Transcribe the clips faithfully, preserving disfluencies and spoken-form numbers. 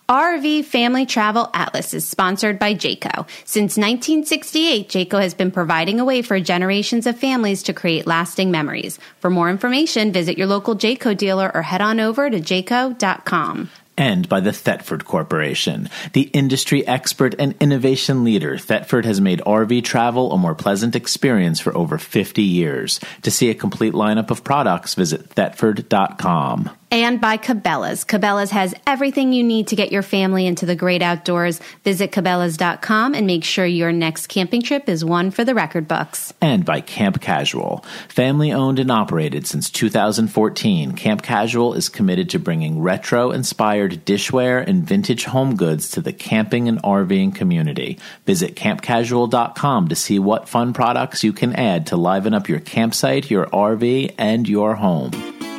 R V Family Travel Atlas is sponsored by Jayco. Since nineteen sixty-eight, Jayco has been providing a way for generations of families to create lasting memories. For more information, visit your local Jayco dealer or head on over to jayco dot com. And by the Thetford Corporation. The industry expert and innovation leader, Thetford has made R V travel a more pleasant experience for over fifty years. To see a complete lineup of products, visit thetford dot com. And by Cabela's. Cabela's has everything you need to get your family into the great outdoors. Visit cabela's dot com and make sure your next camping trip is one for the record books. And by Camp Casual. Family owned and operated since two thousand fourteen, Camp Casual is committed to bringing retro-inspired dishware and vintage home goods to the camping and RVing community. Visit camp casual dot com to see what fun products you can add to liven up your campsite, your R V, and your home.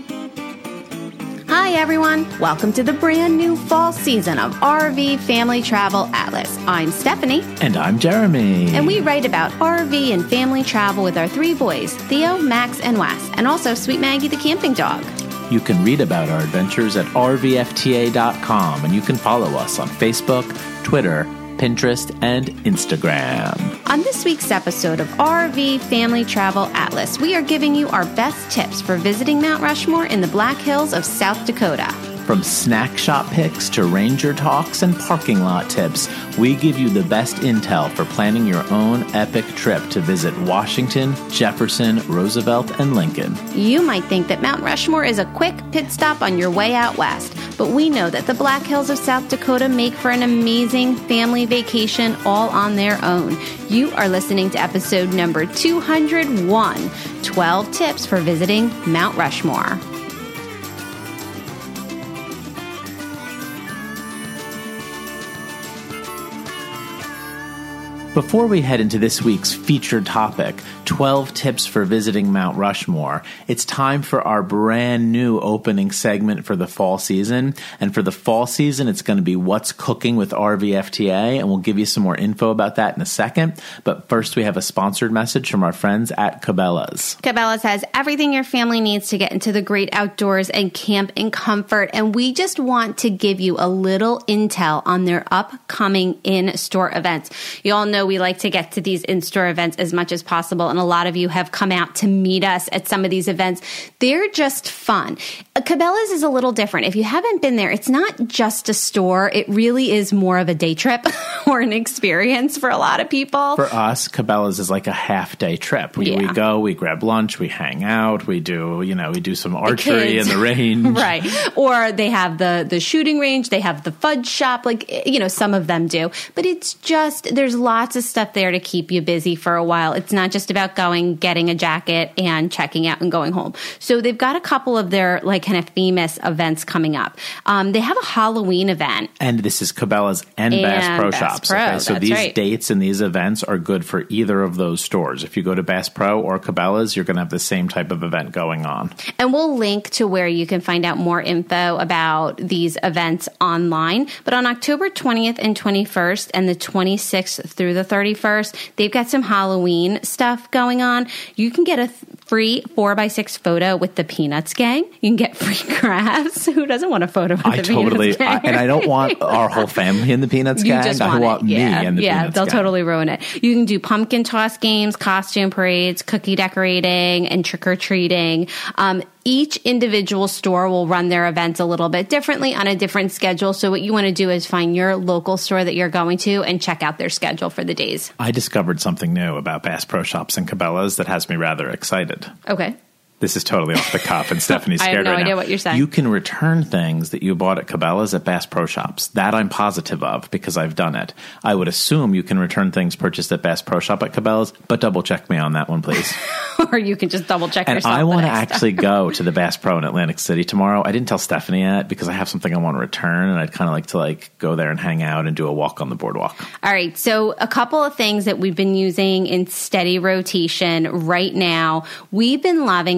Hi everyone, welcome to the brand new fall season of R V Family Travel Atlas. I'm Stephanie. And I'm Jeremy. And we write about R V and family travel with our three boys, Theo, Max, and Wes, and also Sweet Maggie the camping dog. You can read about our adventures at r v f t a dot com, and you can follow us on Facebook, Twitter, Pinterest, and Instagram. On this week's episode of R V Family Travel Atlas, we are giving you our best tips for visiting Mount Rushmore in the Black Hills of South Dakota. From snack shop picks to ranger talks and parking lot tips, we give you the best intel for planning your own epic trip to visit Washington, Jefferson, Roosevelt, and Lincoln. You might think that Mount Rushmore is a quick pit stop on your way out west, but we know that the Black Hills of South Dakota make for an amazing family vacation all on their own. You are listening to episode number two hundred one, twelve Tips for Visiting Mount Rushmore. Before we head into this week's featured topic, twelve Tips for Visiting Mount Rushmore, it's time for our brand new opening segment for the fall season. And for the fall season, it's going to be What's Cooking with R V F T A, and we'll give you some more info about that in a second. But first, we have a sponsored message from our friends at Cabela's. Cabela's has everything your family needs to get into the great outdoors and camp in comfort, and we just want to give you a little intel on their upcoming in-store events. You all know we like to get to these in-store events as much as possible, and a lot of you have come out to meet us at some of these events. They're just fun. Cabela's is a little different. If you haven't been there, it's not just a store. It really is more of a day trip or an experience for a lot of people. For us, Cabela's is like a half-day trip. We, yeah. we go, we grab lunch, we hang out, we do, you know, we do some archery in the range. Right. Or they have the, the shooting range, they have the fudge shop, like, you know, some of them do. But it's just, there's lots of stuff there to keep you busy for a while. It's not just about going, getting a jacket and checking out and going home. So they've got a couple of their like kind of famous events coming up. Um, they have a Halloween event. And this is Cabela's and, and Bass Pro Bass Shops. Pro, okay? So that's these right. dates and these events are good for either of those stores. If you go to Bass Pro or Cabela's, you're going to have the same type of event going on. And we'll link to where you can find out more info about these events online. But on October twentieth and twenty-first and the twenty-sixth through the thirty-first, they've got some Halloween stuff going on. You can get a free four by six photo with the Peanuts gang. You can get free crafts. Who doesn't want a photo with I the totally, Peanuts gang? I, and I don't want our whole family in the Peanuts you gang. Just I want, want me yeah. in the yeah, Peanuts they'll gang. totally ruin it. You can do pumpkin toss games, costume parades, cookie decorating, and trick-or-treating. Um, Each individual store will run their events a little bit differently on a different schedule. So what you want to do is find your local store that you're going to and check out their schedule for the days. I discovered something new about Bass Pro Shops and Cabela's that has me rather excited. Okay. This is totally off the cuff, and Stephanie's scared I have no right idea now. what you're saying. You can return things that you bought at Cabela's at Bass Pro Shops. That I'm positive of because I've done it. I would assume you can return things purchased at Bass Pro Shop at Cabela's, but double check me on that one, please. Or you can just double check and yourself. And I want to actually go to the Bass Pro in Atlantic City tomorrow. I didn't tell Stephanie yet because I have something I want to return, and I'd kind of like to like go there and hang out and do a walk on the boardwalk. All right. So a couple of things that we've been using in steady rotation right now. We've been loving the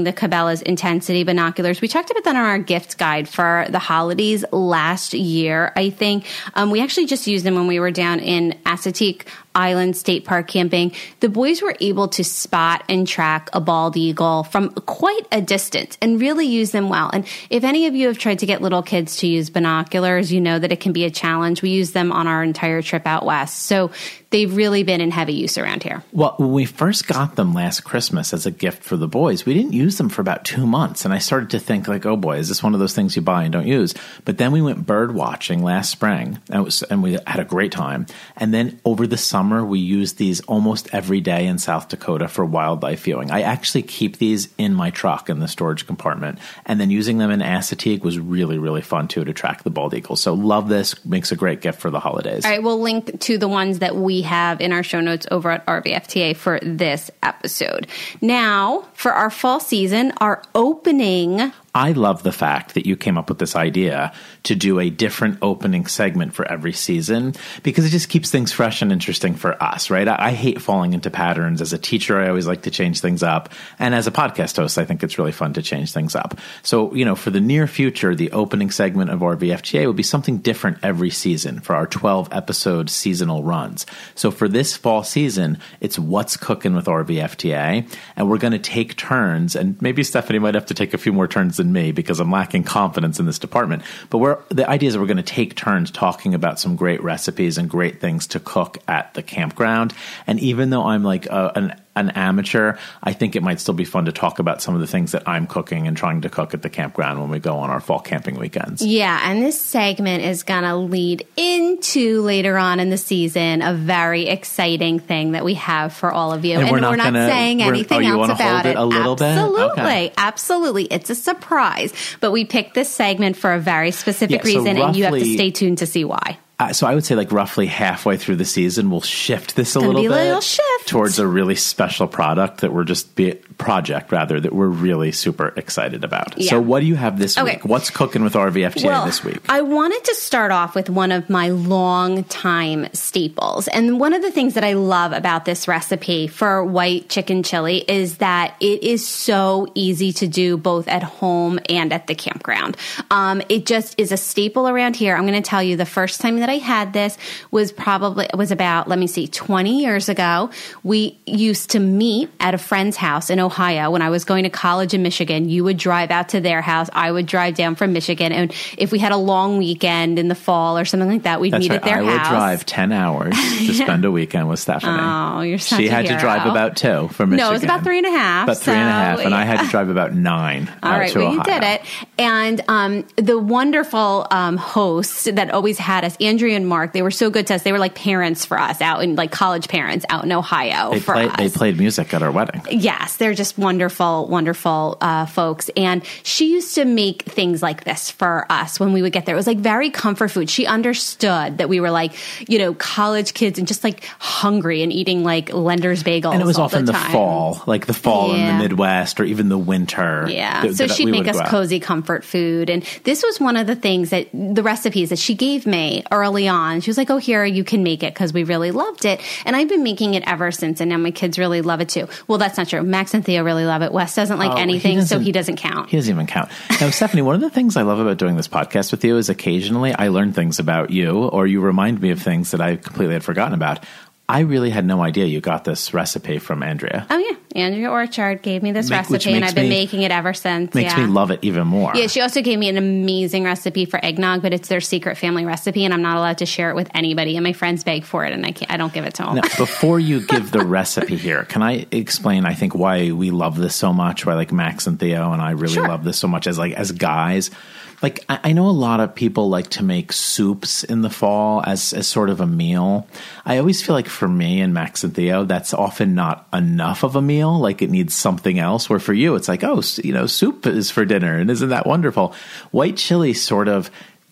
the Cabela's Intensity binoculars. We talked about that on our gift guide for the holidays last year, I think. Um, we actually just used them when we were down in Assateague Island State Park camping. The boys were able to spot and track a bald eagle from quite a distance and really use them well. And if any of you have tried to get little kids to use binoculars, you know that it can be a challenge. We used them on our entire trip out west. So they've really been in heavy use around here. Well, when we first got them last Christmas as a gift for the boys, we didn't use them for about two months. And I started to think like, oh boy, is this one of those things you buy and don't use? But then we went bird watching last spring and, it was, and we had a great time. And then over the summer, we used these almost every day in South Dakota for wildlife viewing. I actually keep these in my truck in the storage compartment. And then using them in Assateague was really, really fun too to track the bald eagle. So love this. Makes a great gift for the holidays. All right, we'll link to the ones that we have in our show notes over at R V F T A for this episode. Now, for our fall season, our opening... I love the fact that you came up with this idea to do a different opening segment for every season because it just keeps things fresh and interesting for us, right? I, I hate falling into patterns. As a teacher, I always like to change things up. And as a podcast host, I think it's really fun to change things up. So, you know, for the near future, the opening segment of R V F T A will be something different every season for our twelve episode seasonal runs. So for this fall season, it's What's Cooking with R V F T A. And we're going to take turns, and maybe Stephanie might have to take a few more turns than me because I'm lacking confidence in this department. But we're, the idea is that we're going to take turns talking about some great recipes and great things to cook at the campground. And even though I'm like a, an an amateur, I think it might still be fun to talk about some of the things that I'm cooking and trying to cook at the campground when we go on our fall camping weekends. Yeah, and this segment is going to lead into later on in the season a very exciting thing that we have for all of you. And, and we're we're not, not gonna, saying we're, anything oh, else about it. A little absolutely, bit? Okay. Absolutely. It's a surprise. But we picked this segment for a very specific yeah, so reason, roughly, and you have to stay tuned to see why. Uh, so I would say like roughly halfway through the season, we'll shift this a Gonna little be a bit little shift. towards a really special product that we're just be project rather that we're really super excited about. Yeah. So what do you have this okay. week? What's cooking with R V F T A well, this week? I wanted to start off with one of my long time staples. And one of the things that I love about this recipe for white chicken chili is that it is so easy to do both at home and at the campground. Um, it just is a staple around here. I'm going to tell you the first time that I had this was probably, it was about, let me see, twenty years ago. We used to meet at a friend's house in Ohio. When I was going to college in Michigan, you would drive out to their house. I would drive down from Michigan. And if we had a long weekend in the fall or something like that, we'd That's meet right. at their I house. I would drive ten hours to spend a weekend with Stephanie. Oh, you're such She a had hero. to drive about two from Michigan. No, it was about three and a half. About three so, and a half. And yeah. I had to drive about nine All out right, to well, Ohio. you did it. And um, the wonderful um, hosts that always had us, Andrea and Mark, they were so good to us. They were like parents for us out in like college parents out in Ohio They for played, us. They played music at our wedding. Yes, they're just wonderful, wonderful uh, folks. And she used to make things like this for us when we would get there. It was like very comfort food. She understood that we were like, you know, college kids and just like hungry and eating like Lender's bagels. And it was all often the, the time. fall, like the fall Yeah. in the Midwest or even the winter. Yeah. That, so that she'd we make would us go out. cozy comfort food. And this was one of the things that the recipes that she gave me early on. She was like, oh, here, you can make it because we really loved it. And I've been making it ever since. And now my kids really love it too. Well, that's not true. Max and Theo really love it. Wes doesn't like Oh, he anything, so doesn't- he doesn't count. He doesn't even count. Now, Stephanie, one of the things I love about doing this podcast with you is occasionally I learn things about you or you remind me of things that I completely had forgotten about. I really had no idea you got this recipe from Andrea. Oh, yeah. Andrea Orchard gave me this Make- which recipe, and makes I've been me- making it ever since. Makes yeah. me love it even more. Yeah, she also gave me an amazing recipe for eggnog, but it's their secret family recipe, and I'm not allowed to share it with anybody. And my friends beg for it, and I can't. I don't give it to them. Now, before you give the recipe here, can I explain, I think, why we love this so much, why like Max and Theo and I really Sure. love this so much as like as guys. Like, I, I know a lot of people like to make soups in the fall as, as sort of a meal. I always feel like for me and Max and Theo, that's often not enough of a meal. Like it needs something else. Where for you, it's like, oh, you know, soup is for dinner. And isn't that wonderful? White chili sort of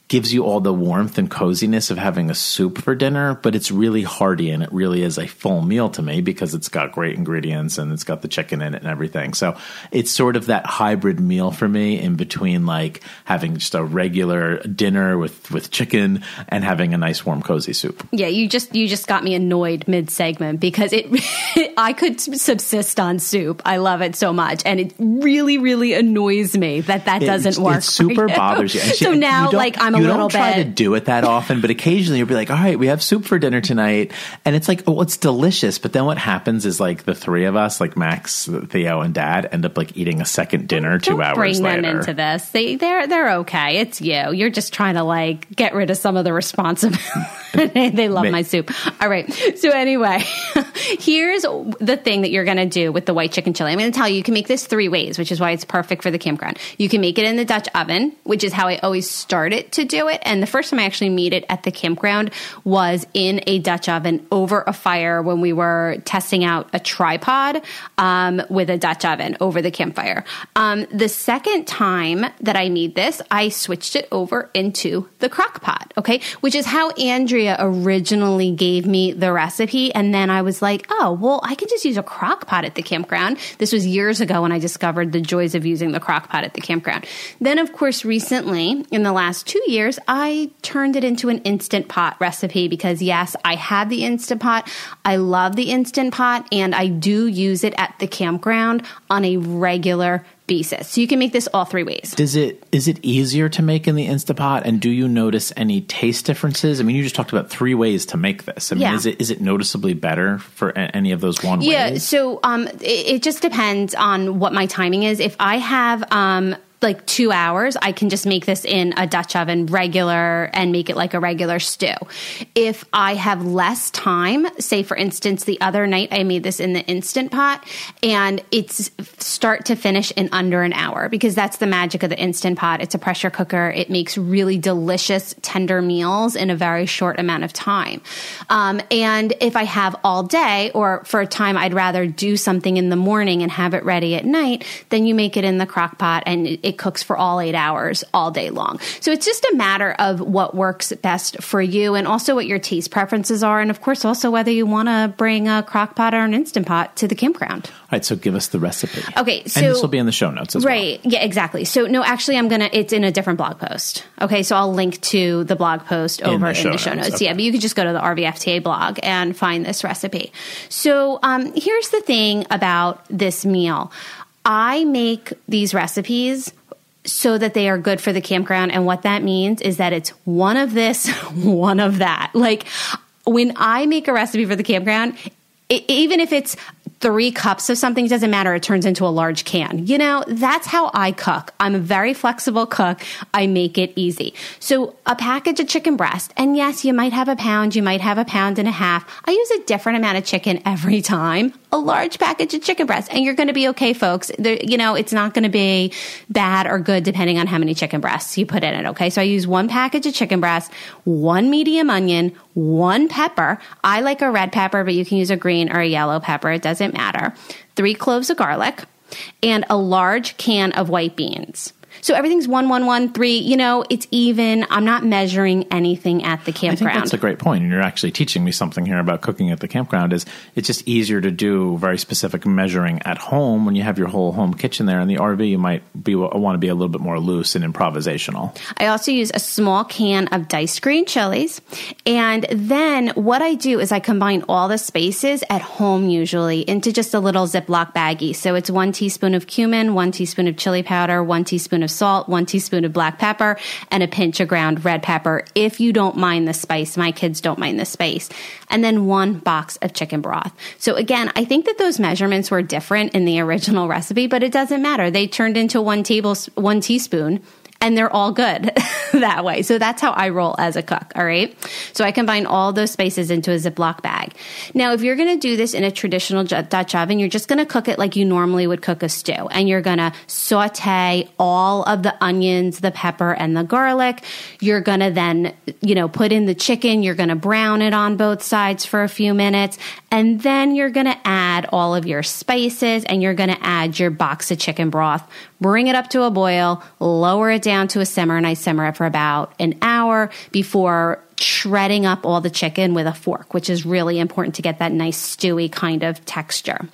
gives you all the warmth and coziness of having a soup for dinner, but it's really hearty and it really is a full meal to me because it's got great ingredients and it's got the chicken in it and everything. So it's sort of that hybrid meal for me in between like having just a regular dinner with, with chicken and having a nice warm cozy soup. Yeah, you just you just got me annoyed mid-segment because it I could subsist on soup. I love it so much. And it really, really annoys me that that doesn't it, work. It super bothers you. And so she, now, you like, I'm a you little don't try bit... to do it that often, but occasionally you'll be like, all right, we have soup for dinner tonight. And it's like, oh, it's delicious. But then what happens is like the three of us, like Max, Theo, and Dad, end up like eating a second dinner two don't hours bring later. them into this. They, they're, they're okay. It's you. You're just trying to like get rid of some of the responsibility. They love my soup. All right. So anyway, here's the thing that you're going to do with the white chicken chili. I'm going to tell you, you can make this three ways, which is why it's perfect for the campground. You can make it in the Dutch oven, which is how I always started to do it. And the first time I actually made it at the campground was in a Dutch oven over a fire when we were testing out a tripod um, with a Dutch oven over the campfire. Um, the second time that I made this, I switched it over into the crock pot, okay, which is how Andrea originally gave me the recipe. And then I was like, oh, well, I can just use a crock pot at the campground. This was years ago when I discovered the joys of using the crock pot at the campground. Then, of course, recently, in the last two years, I turned it into an Instant Pot recipe because, yes, I had the Instant Pot. I love the Instant Pot, and I do use it at the campground on a regular basis. So you can make this all three ways. Does it is it easier to make in the Instant Pot, and do you notice any taste differences? I mean, you just talked about three ways to make this. I mean, yeah. is it is it noticeably better for a- any of those one yeah, ways? Yeah, so um, it, it just depends on what my timing is. If I have um, like two hours, I can just make this in a Dutch oven regular and make it like a regular stew. If I have less time, say for instance, the other night I made this in the Instant Pot and it's start to finish in under an hour because that's the magic of the Instant Pot. It's a pressure cooker. It makes really delicious, tender meals in a very short amount of time. Um, and if I have all day or for a time I'd rather do something in the morning and have it ready at night, then you make it in the crock pot and it, it cooks for all eight hours all day long. So it's just a matter of what works best for you and also what your taste preferences are. And of course, also whether you want to bring a crock pot or an Instant Pot to the campground. All right, so give us the recipe. Okay, so... And this will be in the show notes as right, well. Yeah, exactly. So no, actually I'm going to, it's in a different blog post. Okay, so I'll link to the blog post over in the show, in the show notes. notes. Okay. Yeah, but you could just go to the R V F T A blog and find this recipe. So um, here's the thing about this meal. I make these recipes so that they are good for the campground. And what that means is that it's one of this, one of that. Like when I make a recipe for the campground, it, even if it's three cups of something, it doesn't matter. It turns into a large can. You know, that's how I cook. I'm a very flexible cook. I make it easy. So a package of chicken breast, and yes, you might have a pound, you might have a pound and a half. I use a different amount of chicken every time. A large package of chicken breast, and you're going to be okay, folks. There, you know, it's not going to be bad or good depending on how many chicken breasts you put in it, okay? So I use one package of chicken breast, one medium onion, one pepper. I like a red pepper, but you can use a green or a yellow pepper. It doesn't matter. Three cloves of garlic, and a large can of white beans. So everything's one, one, one, three. You know, it's even. I'm not measuring anything at the campground. I think that's a great point, and you're actually teaching me something here about cooking at the campground. Is it's just easier to do very specific measuring at home when you have your whole home kitchen there. In the R V, you might be want to be a little bit more loose and improvisational. I also use a small can of diced green chilies, and then what I do is I combine all the spices at home usually into just a little Ziploc baggie. So it's one teaspoon of cumin, one teaspoon of chili powder, one teaspoon of salt, one teaspoon of black pepper, and a pinch of ground red pepper if you don't mind the spice. My kids don't mind the spice. And then one box of chicken broth. So again, I think that those measurements were different in the original recipe, but it doesn't matter. They turned into one table, one teaspoon. And they're all good that way. So that's how I roll as a cook, all right? So I combine all those spices into a Ziploc bag. Now, if you're going to do this in a traditional Dutch oven, you're just going to cook it like you normally would cook a stew. And you're going to saute all of the onions, the pepper, and the garlic. You're going to then, you know, put in the chicken. You're going to brown it on both sides for a few minutes. And then you're going to add all of your spices and you're going to add your box of chicken broth. Bring it up to a boil, lower it down to a simmer, and I simmer it for about an hour before shredding up all the chicken with a fork, which is really important to get that nice stewy kind of texture.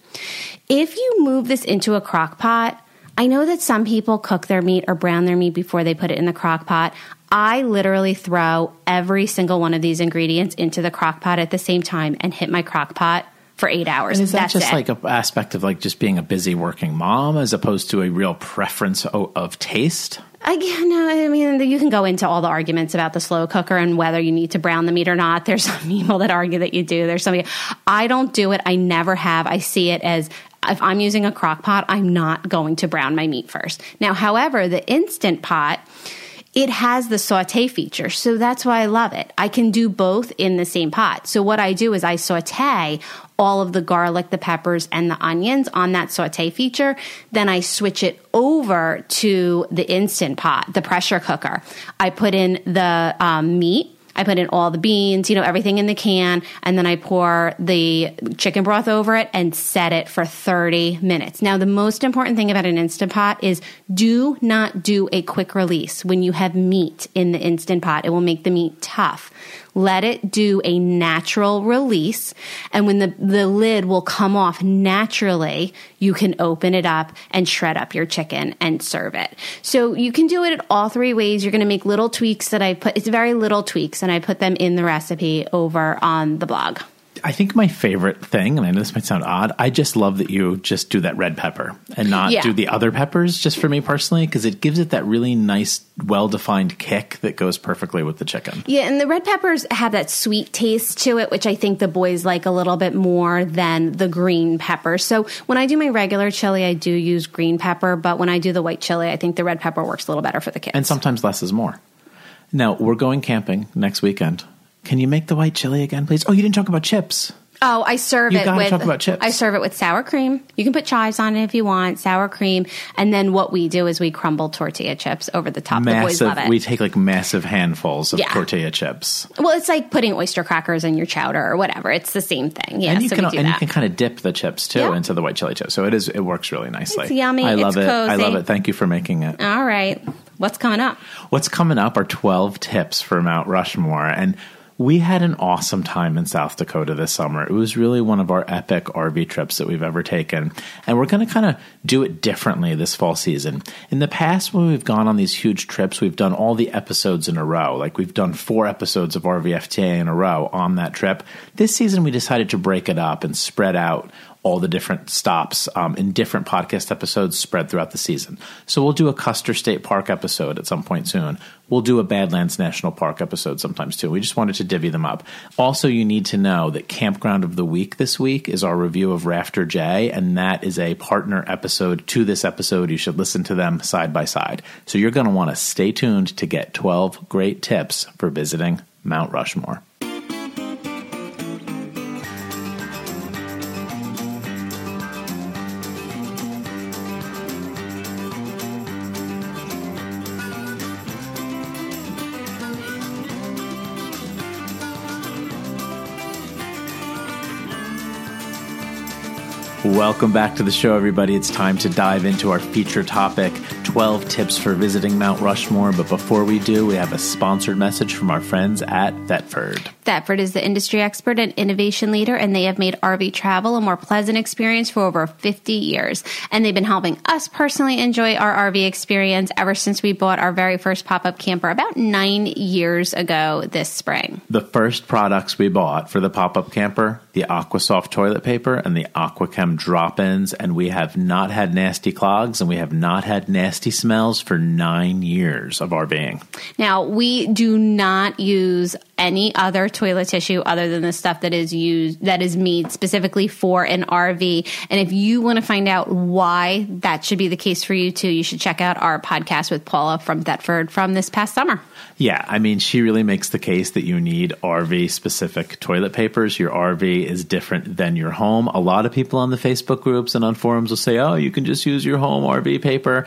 If you move this into a crock pot, I know that some people cook their meat or brown their meat before they put it in the crock pot. I literally throw every single one of these ingredients into the crock pot at the same time and hit my crock pot for eight hours. And is that That's just it. like an aspect of like just being a busy working mom as opposed to a real preference of, of taste? Again, no, I mean, you can go into all the arguments about the slow cooker and whether you need to brown the meat or not. There's some people that argue that you do. There's some. I don't do it. I never have. I see it as if I'm using a crock pot, I'm not going to brown my meat first. Now, however, the Instant Pot, it has the saute feature, so that's why I love it. I can do both in the same pot. So what I do is I saute all of the garlic, the peppers, and the onions on that saute feature. Then I switch it over to the Instant Pot, the pressure cooker. I put in the um, meat. I put in all the beans, you know, everything in the can, and then I pour the chicken broth over it and set it for thirty minutes. Now, the most important thing about an Instant Pot is do not do a quick release. When you have meat in the Instant Pot, it will make the meat tough. Let it do a natural release, and when the, the lid will come off naturally, you can open it up and shred up your chicken and serve it. So you can do it in all three ways. You're going to make little tweaks that I put, it's very little tweaks, and I put them in the recipe over on the blog. I think my favorite thing, and I know this might sound odd, I just love that you just do that red pepper and not Yeah. do the other peppers, just for me personally, because it gives it that really nice, well-defined kick that goes perfectly with the chicken. Yeah, and the red peppers have that sweet taste to it, which I think the boys like a little bit more than the green pepper. So when I do my regular chili, I do use green pepper, but when I do the white chili, I think the red pepper works a little better for the kids. And sometimes less is more. Now, we're going camping next weekend. Can you make the white chili again, please? Oh, you didn't talk about chips. Oh, I serve You it gotta with. talk about chips. I serve it with sour cream. You can put chives on it if you want, sour cream, and then what we do is we crumble tortilla chips over the top. Massive, the boys love it. We take like massive handfuls of Yeah. tortilla chips. Well, it's like putting oyster crackers in your chowder or whatever. It's the same thing. Yeah, and you so can we do and that. you can kind of dip the chips too Yeah. into the white chili chips. So it is it works really nicely. It's yummy. I love It's it. I love cozy. it. Thank you for making it. All right, what's coming up? What's coming up are twelve tips for Mount Rushmore. And we had an awesome time in South Dakota this summer. It was really one of our epic R V trips that we've ever taken. And we're going to kind of do it differently this fall season. In the past, when we've gone on these huge trips, we've done all the episodes in a row. Like we've done four episodes of R V F T A in a row on that trip. This season, we decided to break it up and spread out all the different stops um, in different podcast episodes spread throughout the season. So we'll do a Custer State Park episode at some point soon. We'll do a Badlands National Park episode sometimes too. We just wanted to divvy them up. Also, you need to know that Campground of the Week this week is our review of Rafter J, and that is a partner episode to this episode. You should listen to them side by side. So you're going to want to stay tuned to get twelve great tips for visiting Mount Rushmore. Welcome back to the show, everybody. It's time to dive into our feature topic, twelve tips for visiting Mount Rushmore. But before we do, we have a sponsored message from our friends at Thetford. Thetford is the industry expert and innovation leader, and they have made R V travel a more pleasant experience for over fifty years. And they've been helping us personally enjoy our R V experience ever since we bought our very first pop-up camper about nine years ago this spring. The first products we bought for the pop-up camper, the AquaSoft toilet paper and the AquaChem drop-ins, and we have not had nasty clogs and we have not had nasty smells for nine years of RVing. Now, we do not use any other toilet tissue other than the stuff that is used that is made specifically for an R V. And if you want to find out why that should be the case for you too, you should check out our podcast with Paula from Thetford from this past summer. Yeah, I mean, she really makes the case that you need R V-specific toilet papers. Your R V is different than your home. A lot of people on the Facebook groups and on forums will say, oh, you can just use your home R V paper. And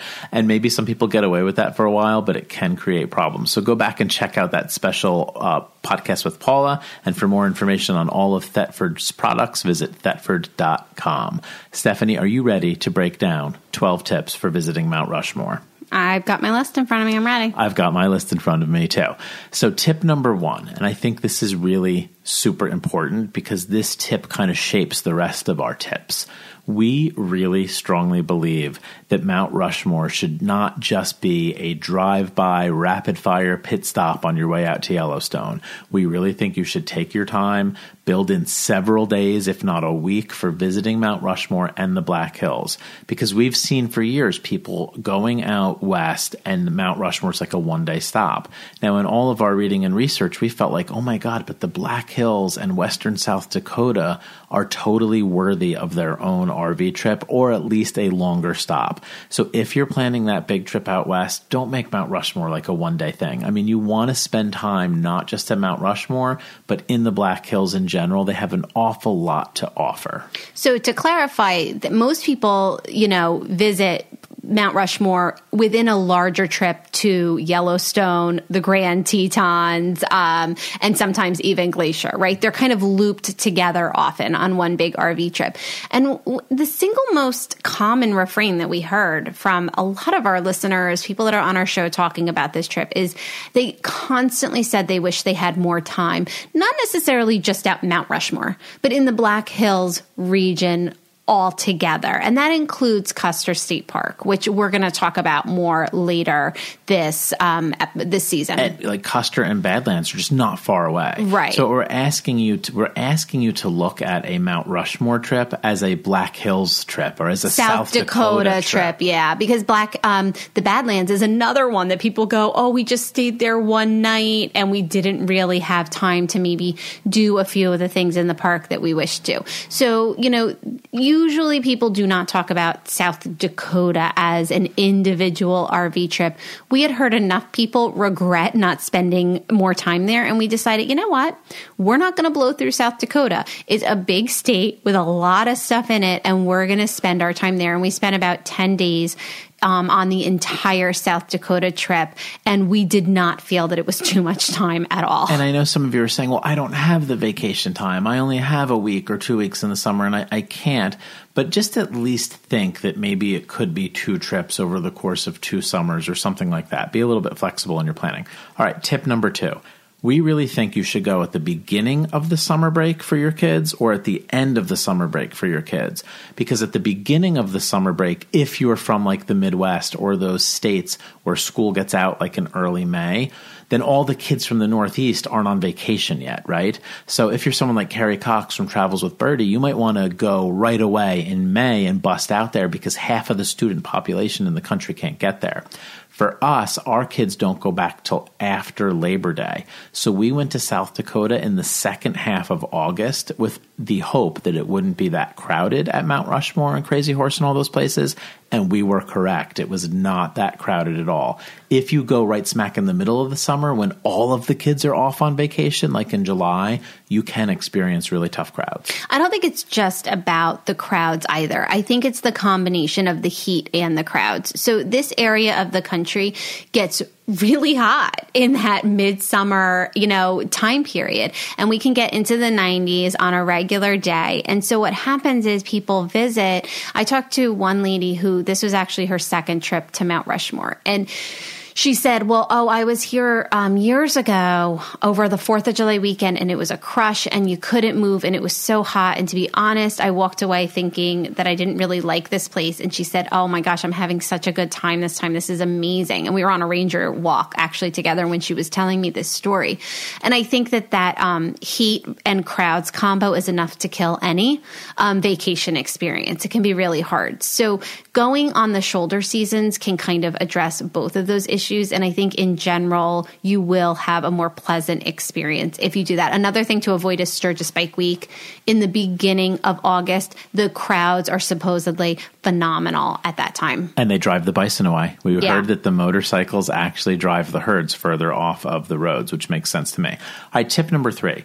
And maybe some people get away with that for a while, but it can create problems. So go back and check out that special uh, podcast with Paula. And for more information on all of Thetford's products, visit thetford dot com. Stephanie, are you ready to break down twelve tips for visiting Mount Rushmore? I've got my list in front of me. I'm ready. I've got my list in front of me too. So tip number one, and I think this is really super important because this tip kind of shapes the rest of our tips. We really strongly believe that Mount Rushmore should not just be a drive-by, rapid-fire pit stop on your way out to Yellowstone. We really think you should take your time, build in several days, if not a week, for visiting Mount Rushmore and the Black Hills. Because we've seen for years people going out west and Mount Rushmore is like a one-day stop. Now, in all of our reading and research, we felt like, oh my God, but the Black Hills and western South Dakota are totally worthy of their own R V trip, or at least a longer stop. So if you're planning that big trip out west, don't make Mount Rushmore like a one-day thing. I mean, you want to spend time not just at Mount Rushmore, but in the Black Hills in general. They have an awful lot to offer. So to clarify, that most people, you know, visit Mount Rushmore within a larger trip to Yellowstone, the Grand Tetons, um, and sometimes even Glacier, right? They're kind of looped together often on one big R V trip. And w- the single most common refrain that we heard from a lot of our listeners, people that are on our show talking about this trip, is they constantly said they wish they had more time, not necessarily just at Mount Rushmore, but in the Black Hills region altogether. And that includes Custer State Park, which we're going to talk about more later this um, this season. And, like Custer and Badlands are just not far away. Right. So we're asking you to, we're asking you to look at a Mount Rushmore trip as a Black Hills trip or as a South, South Dakota, Dakota trip. trip. Yeah, because Black um, the Badlands is another one that people go, oh, we just stayed there one night and we didn't really have time to maybe do a few of the things in the park that we wish to. So, you know, you Usually people do not talk about South Dakota as an individual R V trip. We had heard enough people regret not spending more time there, and we decided, you know what? We're not going to blow through South Dakota. It's a big state with a lot of stuff in it, and we're going to spend our time there. And we spent about ten days Um, on the entire South Dakota trip, and we did not feel that it was too much time at all. And I know some of you are saying, well, I don't have the vacation time. I only have a week or two weeks in the summer, and I, I can't. But just at least think that maybe it could be two trips over the course of two summers or something like that. Be a little bit flexible in your planning. All right, tip number two. We really think you should go at the beginning of the summer break for your kids or at the end of the summer break for your kids. Because at the beginning of the summer break, if you're from like the Midwest or those states where school gets out like in early May, then all the kids from the Northeast aren't on vacation yet, right? So if you're someone like Carrie Cox from Travels with Birdie, you might want to go right away in May and bust out there because half of the student population in the country can't get there. For us, our kids don't go back till after Labor Day. So we went to South Dakota in the second half of August with the hope that it wouldn't be that crowded at Mount Rushmore and Crazy Horse and all those places. And we were correct. It was not that crowded at all. If you go right smack in the middle of the summer when all of the kids are off on vacation, like in July, you can experience really tough crowds. I don't think it's just about the crowds either. I think it's the combination of the heat and the crowds. So this area of the country gets really hot in that midsummer, you know, time period. And we can get into the nineties on a regular day. And so what happens is people visit. I talked to one lady who this was actually her second trip to Mount Rushmore. And she said, well, oh, I was here um, years ago over the fourth of July weekend, and it was a crush, and you couldn't move, and it was so hot. And to be honest, I walked away thinking that I didn't really like this place. And she said, oh, my gosh, I'm having such a good time this time. This is amazing. And we were on a ranger walk, actually, together when she was telling me this story. And I think that that um, heat and crowds combo is enough to kill any um, vacation experience. It can be really hard. So going on the shoulder seasons can kind of address both of those issues. And I think in general, you will have a more pleasant experience if you do that. Another thing to avoid is Sturgis Bike Week. In the beginning of August, the crowds are supposedly phenomenal at that time. And they drive the bison away. We yeah. heard that the motorcycles actually drive the herds further off of the roads, which makes sense to me. All right, tip number three.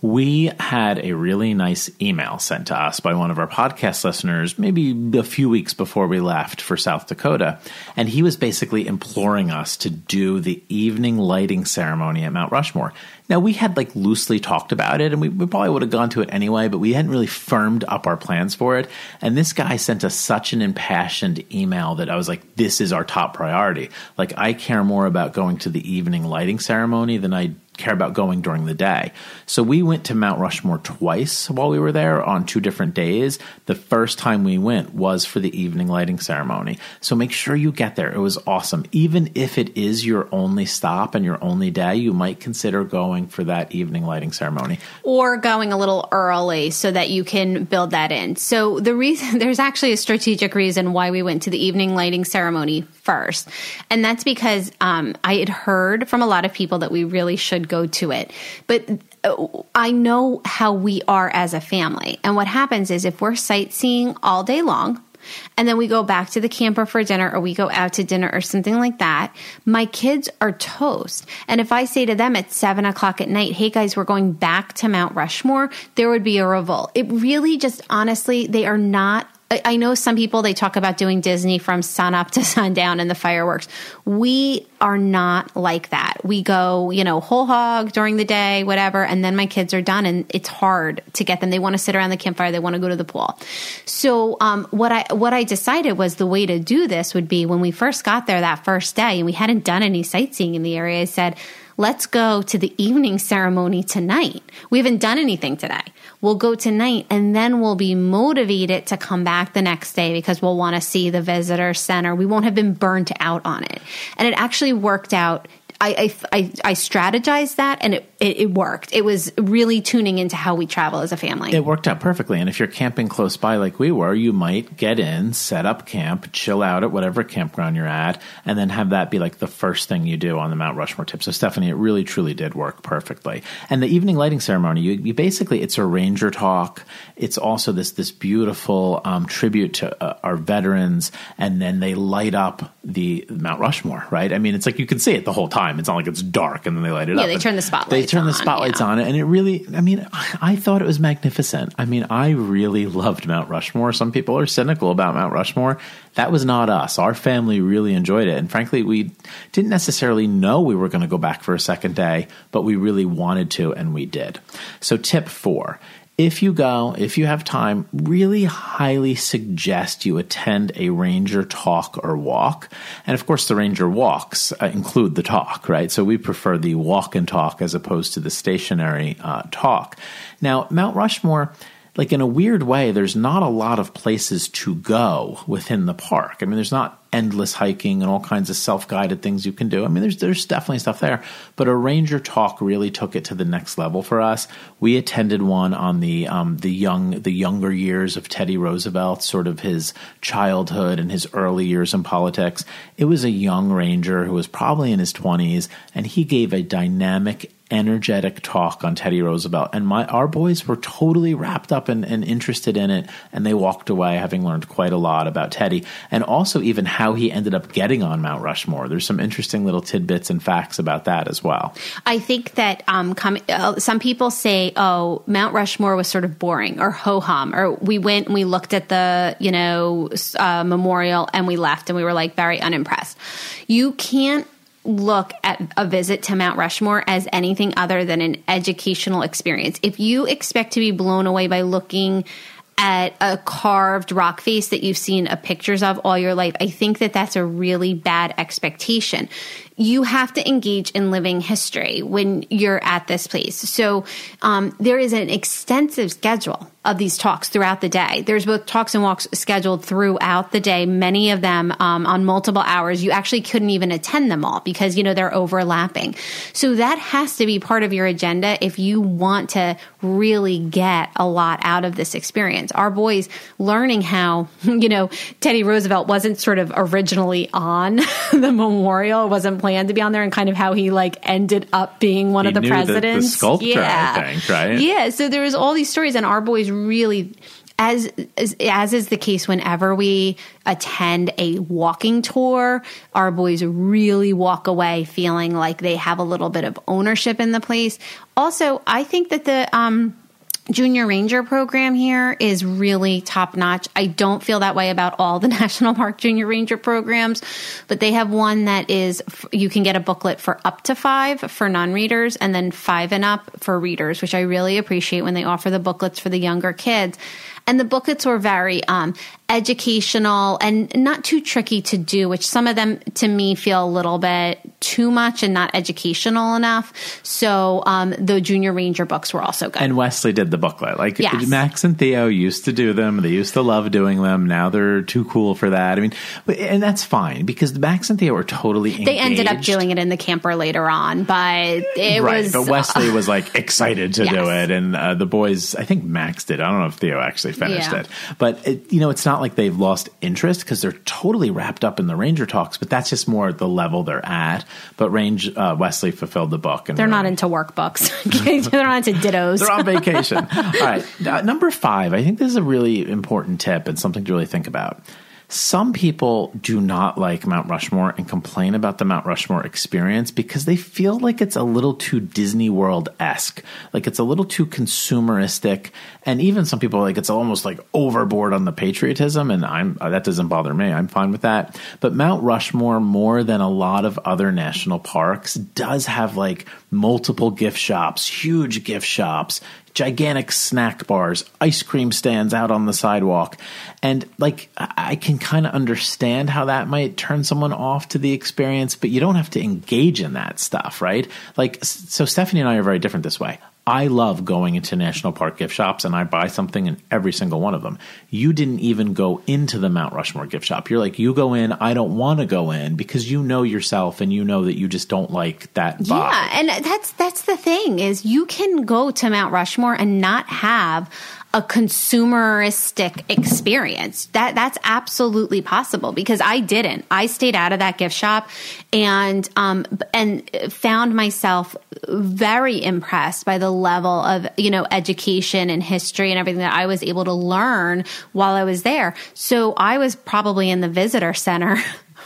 we had a really nice email sent to us by one of our podcast listeners maybe a few weeks before we left for South Dakota. And he was basically imploring us to do the evening lighting ceremony at Mount Rushmore. Now, we had like loosely talked about it, and we, we probably would have gone to it anyway, but we hadn't really firmed up our plans for it. And this guy sent us such an impassioned email that I was like, this is our top priority. Like, I care more about going to the evening lighting ceremony than I care about going during the day. So we went to Mount Rushmore twice while we were there on two different days. The first time we went was for the evening lighting ceremony. So make sure you get there. It was awesome. Even if it is your only stop and your only day, you might consider going for that evening lighting ceremony. Or going a little early so that you can build that in. So the reason, there's actually a strategic reason why we went to the evening lighting ceremony first. And that's because um, I had heard from a lot of people that we really should go to it. But I know how we are as a family. And what happens is if we're sightseeing all day long, and then we go back to the camper for dinner, or we go out to dinner or something like that, my kids are toast. And if I say to them at seven o'clock at night, hey guys, we're going back to Mount Rushmore, there would be a revolt. It really just, honestly, they are not. I know some people, they talk about doing Disney from sun up to sundown and the fireworks. We are not like that. We go, you know, whole hog during the day, whatever, and then my kids are done, and it's hard to get them. They want to sit around the campfire. They want to go to the pool. So um, what I what I decided was the way to do this would be when we first got there that first day, and we hadn't done any sightseeing in the area, I said, let's go to the evening ceremony tonight. We haven't done anything today. We'll go tonight, and then we'll be motivated to come back the next day because we'll want to see the visitor center. We won't have been burnt out on it. And it actually worked out. I, I, I strategized that, and it, it, it worked. It was really tuning into how we travel as a family. It worked out perfectly. And if you're camping close by like we were, you might get in, set up camp, chill out at whatever campground you're at, and then have that be like the first thing you do on the Mount Rushmore tip. So, Stephanie, it really, truly did work perfectly. And the evening lighting ceremony, you, you basically, it's a ranger talk. It's also this, this beautiful um, tribute to uh, our veterans, and then they light up the Mount Rushmore, right? I mean, it's like you can see it the whole time. It's not like it's dark and then they light it yeah, up. Yeah, they turn the spotlights on. They turn on, the spotlights yeah. on it. And it really, I mean, I thought it was magnificent. I mean, I really loved Mount Rushmore. Some people are cynical about Mount Rushmore. That was not us. Our family really enjoyed it. And frankly, we didn't necessarily know we were going to go back for a second day, but we really wanted to, and we did. So tip four. If you go, if you have time, really highly suggest you attend a ranger talk or walk. And of course, the ranger walks uh, include the talk, right? So we prefer the walk and talk as opposed to the stationary uh, talk. Now, Mount Rushmore, like in a weird way, there's not a lot of places to go within the park. I mean, there's not endless hiking and all kinds of self-guided things you can do. I mean, there's there's definitely stuff there, but a ranger talk really took it to the next level for us. We attended one on the um, the young the younger years of Teddy Roosevelt, sort of his childhood and his early years in politics. It was a young ranger who was probably in his twenties, and he gave a dynamic, energetic talk on Teddy Roosevelt, and my our boys were totally wrapped up and, and interested in it, and they walked away having learned quite a lot about Teddy, and also even how he ended up getting on Mount Rushmore. There's some interesting little tidbits and facts about that as well. I think that um, com- uh, some people say, oh, Mount Rushmore was sort of boring or ho-hum, or we went and we looked at the, you know, uh, memorial and we left and we were like very unimpressed. You can't look at a visit to Mount Rushmore as anything other than an educational experience. If you expect to be blown away by looking at a carved rock face that you've seen a pictures of all your life, I think that that's a really bad expectation. You have to engage in living history when you're at this place. So um, there is an extensive schedule of these talks throughout the day. There's both talks and walks scheduled throughout the day, many of them um, on multiple hours. You actually couldn't even attend them all because, you know, they're overlapping. So that has to be part of your agenda if you want to really get a lot out of this experience. Our boys learning how, you know, Teddy Roosevelt wasn't sort of originally on the memorial, wasn't planned to be on there, and kind of how he like ended up being one he of the knew presidents. The, the sculptor, yeah. I think, right? Yeah. So there was all these stories, and our boys really as, as as is the case whenever we attend a walking tour, our boys really walk away feeling like they have a little bit of ownership in the place. Also, I think that the um, Junior Ranger program here is really top notch. I don't feel that way about all the National Park Junior Ranger programs, but they have one that is, you can get a booklet for up to five for non-readers and then five and up for readers, which I really appreciate when they offer the booklets for the younger kids. And the booklets were very um, educational and not too tricky to do, which some of them to me feel a little bit too much and not educational enough. So um, the Junior Ranger books were also good. And Wesley did the booklet. Like yes. Max and Theo used to do them. They used to love doing them. Now they're too cool for that. I mean, and that's fine because Max and Theo are totally engaged. They ended up doing it in the camper later on, but it right, was... But Wesley uh, was like excited to yes. do it. And uh, the boys, I think Max did. I don't know if Theo actually finished yeah. it. But, it, you know, it's not like they've lost interest because they're totally wrapped up in the Ranger talks, but that's just more the level they're at. But Range, uh, Wesley fulfilled the book. And they're not into workbooks. They're not into dittos. They're on vacation. All right. Uh, number five, I think this is a really important tip and something to really think about. Some people do not like Mount Rushmore and complain about the Mount Rushmore experience because they feel like it's a little too Disney World-esque, like it's a little too consumeristic, and even some people like it's almost like overboard on the patriotism, and I'm uh, that doesn't bother me. I'm fine with that. But Mount Rushmore, more than a lot of other national parks, does have like multiple gift shops, huge gift shops, gigantic snack bars, ice cream stands out on the sidewalk. And like, I can kind of understand how that might turn someone off to the experience, but you don't have to engage in that stuff, right? Like, so Stephanie and I are very different this way. I love going into national park gift shops and I buy something in every single one of them. You didn't even go into the Mount Rushmore gift shop. You're like, you go in, I don't want to go in because you know yourself and you know that you just don't like that vibe. Yeah, and that's that's the thing is you can go to Mount Rushmore and not have a consumeristic experience. That that's absolutely possible because I didn't. I stayed out of that gift shop and um and found myself very impressed by the level of, you know, education and history and everything that I was able to learn while I was there. So I was probably in the visitor center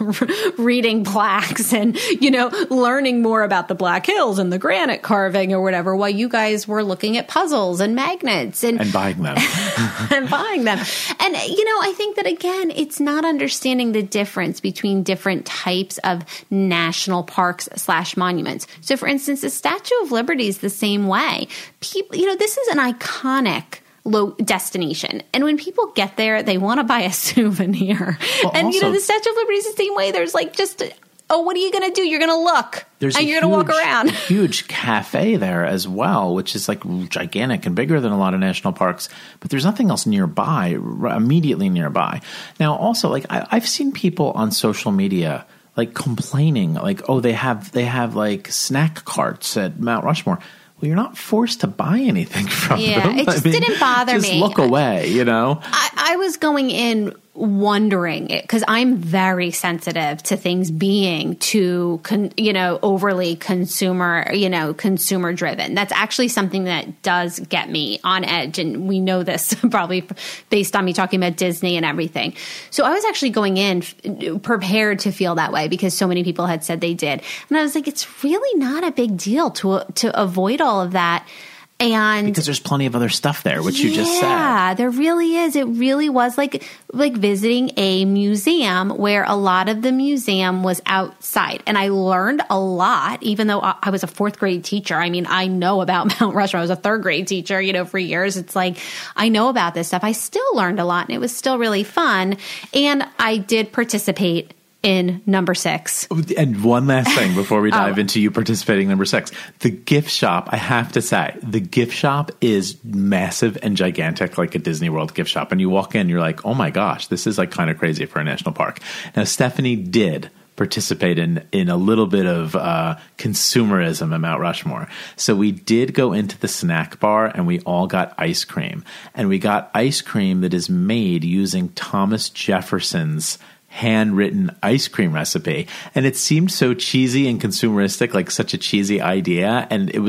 reading plaques and, you know, learning more about the Black Hills and the granite carving or whatever, while you guys were looking at puzzles and magnets and, and buying them and buying them. And, you know, I think that again, it's not understanding the difference between different types of national parks slash monuments. So for instance, the Statue of Liberty is the same way. People, you know, this is an iconic low destination. And when people get there, they want to buy a souvenir. Well, and, also, you know, the Statue of Liberty is the same way. There's like just, oh, what are you going to do? You're going to look. There's and you're going to walk around. A huge cafe there as well, which is like gigantic and bigger than a lot of national parks. But there's nothing else nearby, immediately nearby. Now, also, like I, I've seen people on social media like complaining, like, oh, they have they have like snack carts at Mount Rushmore. Well, you're not forced to buy anything from yeah, them. Yeah, it just I mean, didn't bother just me. Just look away, you know? I, I was going in wondering it because I'm very sensitive to things being too, con, you know, overly consumer, you know, consumer driven. That's actually something that does get me on edge. And we know this probably based on me talking about Disney and everything. So I was actually going in prepared to feel that way because so many people had said they did. And I was like, it's really not a big deal to, to avoid all of that. And because there's plenty of other stuff there, which yeah, you just said. Yeah, there really is. It really was like like visiting a museum where a lot of the museum was outside. And I learned a lot, even though I was a fourth grade teacher. I mean, I know about Mount Rushmore. I was a third grade teacher, you know, for years. It's like, I know about this stuff. I still learned a lot and it was still really fun. And I did participate in number six. And one last thing before we dive oh. into you participating in number six. The gift shop, I have to say, the gift shop is massive and gigantic like a Disney World gift shop. And you walk in, you're like, oh my gosh, this is like kind of crazy for a national park. Now, Stephanie did participate in in a little bit of uh, consumerism at Mount Rushmore. So we did go into the snack bar and we all got ice cream. And we got ice cream that is made using Thomas Jefferson's handwritten ice cream recipe. And it seemed so cheesy and consumeristic, like such a cheesy idea. And it was a,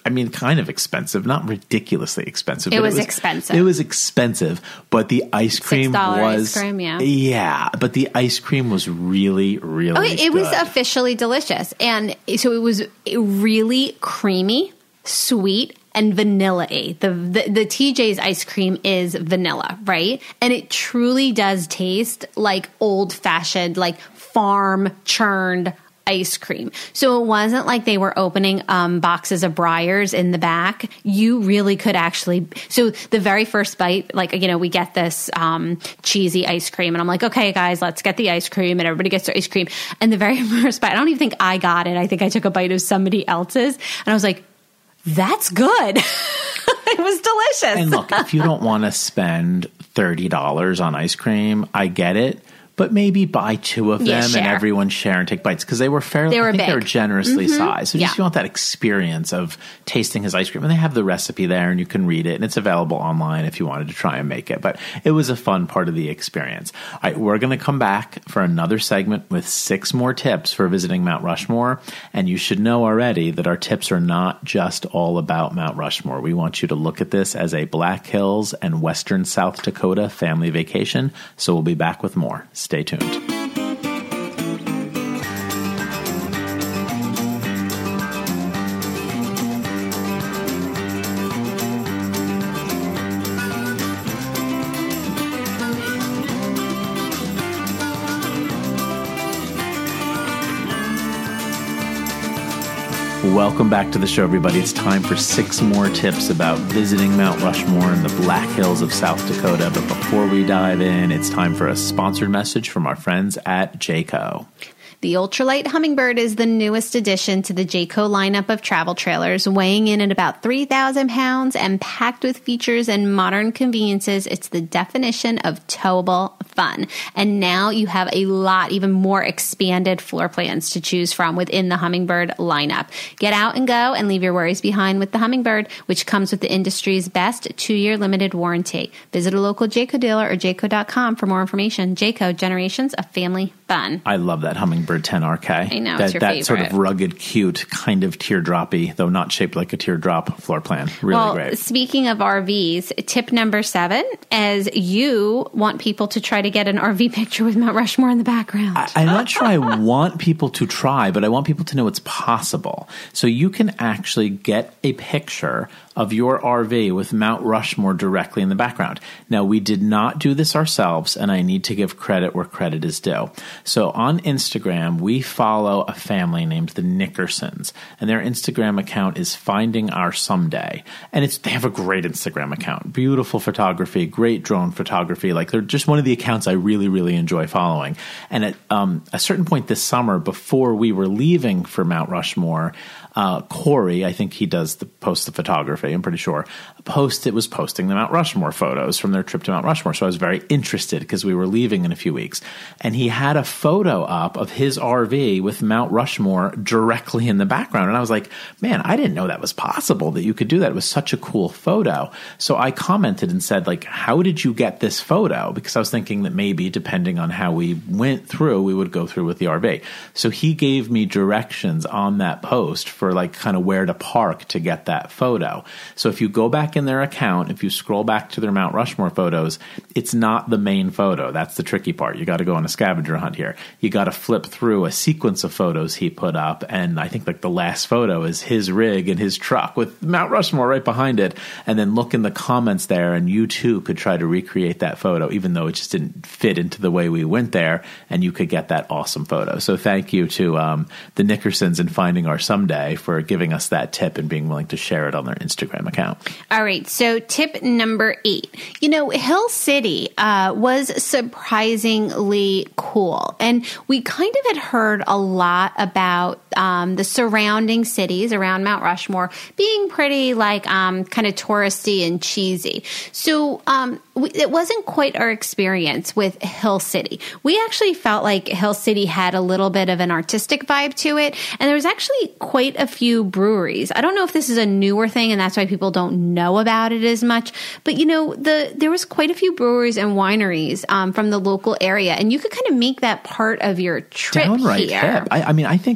I mean, kind of expensive, not ridiculously expensive. It but was, it was expensive. It was expensive, but the ice cream six dollars was ice cream, yeah. Yeah, but the ice cream was really, really Oh, it good. was officially delicious. And so it was really creamy, sweet, and vanilla-y. The, the the T J's ice cream is vanilla, right? And it truly does taste like old-fashioned, like farm churned ice cream. So it wasn't like they were opening um, boxes of Breyers in the back. You really could actually. So the very first bite, like, you know, we get this um, cheesy ice cream, and I'm like, okay, guys, let's get the ice cream, and everybody gets their ice cream. And the very first bite, I don't even think I got it. I think I took a bite of somebody else's, and I was like, that's good. It was delicious. And look, if you don't want to spend thirty dollars on ice cream, I get it. But maybe buy two of them Yeah, and share. everyone share and take bites because they were fairly. They were I think big. they were generously Mm-hmm. sized. So Yeah. just you want that experience of tasting his ice cream, and they have the recipe there, and you can read it, and it's available online if you wanted to try and make it. But it was a fun part of the experience. All right, we're going to come back for another segment with six more tips for visiting Mount Rushmore, and you should know already that our tips are not just all about Mount Rushmore. We want you to look at this as a Black Hills and Western South Dakota family vacation. So we'll be back with more. Stay tuned. Welcome back to the show, everybody. It's time for six more tips about visiting Mount Rushmore in the Black Hills of South Dakota. But before we dive in, it's time for a sponsored message from our friends at Jayco. The Ultralight Hummingbird is the newest addition to the Jayco lineup of travel trailers, weighing in at about three thousand pounds and packed with features and modern conveniences. It's the definition of towable fun. And now you have a lot, even more expanded floor plans to choose from within the Hummingbird lineup. Get out and go and leave your worries behind with the Hummingbird, which comes with the industry's best two-year limited warranty. Visit a local Jayco dealer or jayco dot com for more information. Jayco, generations of family fun. I love that Hummingbird ten R K. I know, that, it's your that favorite. sort of rugged, cute, kind of teardroppy, though not shaped like a teardrop floor plan. Really well, great. Speaking of R Vs, tip number seven, as you want people to try to get an R V picture with Mount Rushmore in the background. I, I'm not sure I want people to try, but I want people to know it's possible. So you can actually get a picture of your R V with Mount Rushmore directly in the background. Now, we did not do this ourselves, and I need to give credit where credit is due. So on Instagram, we follow a family named the Nickersons, and their Instagram account is Finding Our Someday. And it's they have a great Instagram account. Beautiful photography, great drone photography. Like, they're just one of the accounts I really, really enjoy following. And at um, a certain point this summer, before we were leaving for Mount Rushmore, Uh, Corey, I think he does the post the photography, I'm pretty sure, post it was posting the Mount Rushmore photos from their trip to Mount Rushmore. So I was very interested because we were leaving in a few weeks. And he had a photo up of his R V with Mount Rushmore directly in the background. And I was like, man, I didn't know that was possible, that you could do that. It was such a cool photo. So I commented and said, like, how did you get this photo? Because I was thinking that maybe depending on how we went through, we would go through with the R V. So he gave me directions on that post for like kind of where to park to get that photo. So if you go back in their account, if you scroll back to their Mount Rushmore photos, it's not the main photo. That's the tricky part. You got to go on a scavenger hunt here. You got to flip through a sequence of photos he put up. And I think like the last photo is his rig and his truck with Mount Rushmore right behind it. And then look in the comments there, and you too could try to recreate that photo, even though it just didn't fit into the way we went there, and you could get that awesome photo. So thank you to um, the Nickersons and Finding Our Someday for giving us that tip and being willing to share it on their Instagram account. All right. So tip number eight, you know, Hill City uh, was surprisingly cool. And we kind of had heard a lot about um, the surrounding cities around Mount Rushmore being pretty like um, kind of touristy and cheesy. So um, we, it wasn't quite our experience with Hill City. We actually felt like Hill City had a little bit of an artistic vibe to it. And there was actually quite a few breweries. I don't know if this is a newer thing and that's why people don't know about it as much, but you know, the there was quite a few breweries and wineries um, from the local area, and you could kind of make that part of your trip Downright here. hip. I, I mean, I think it would be a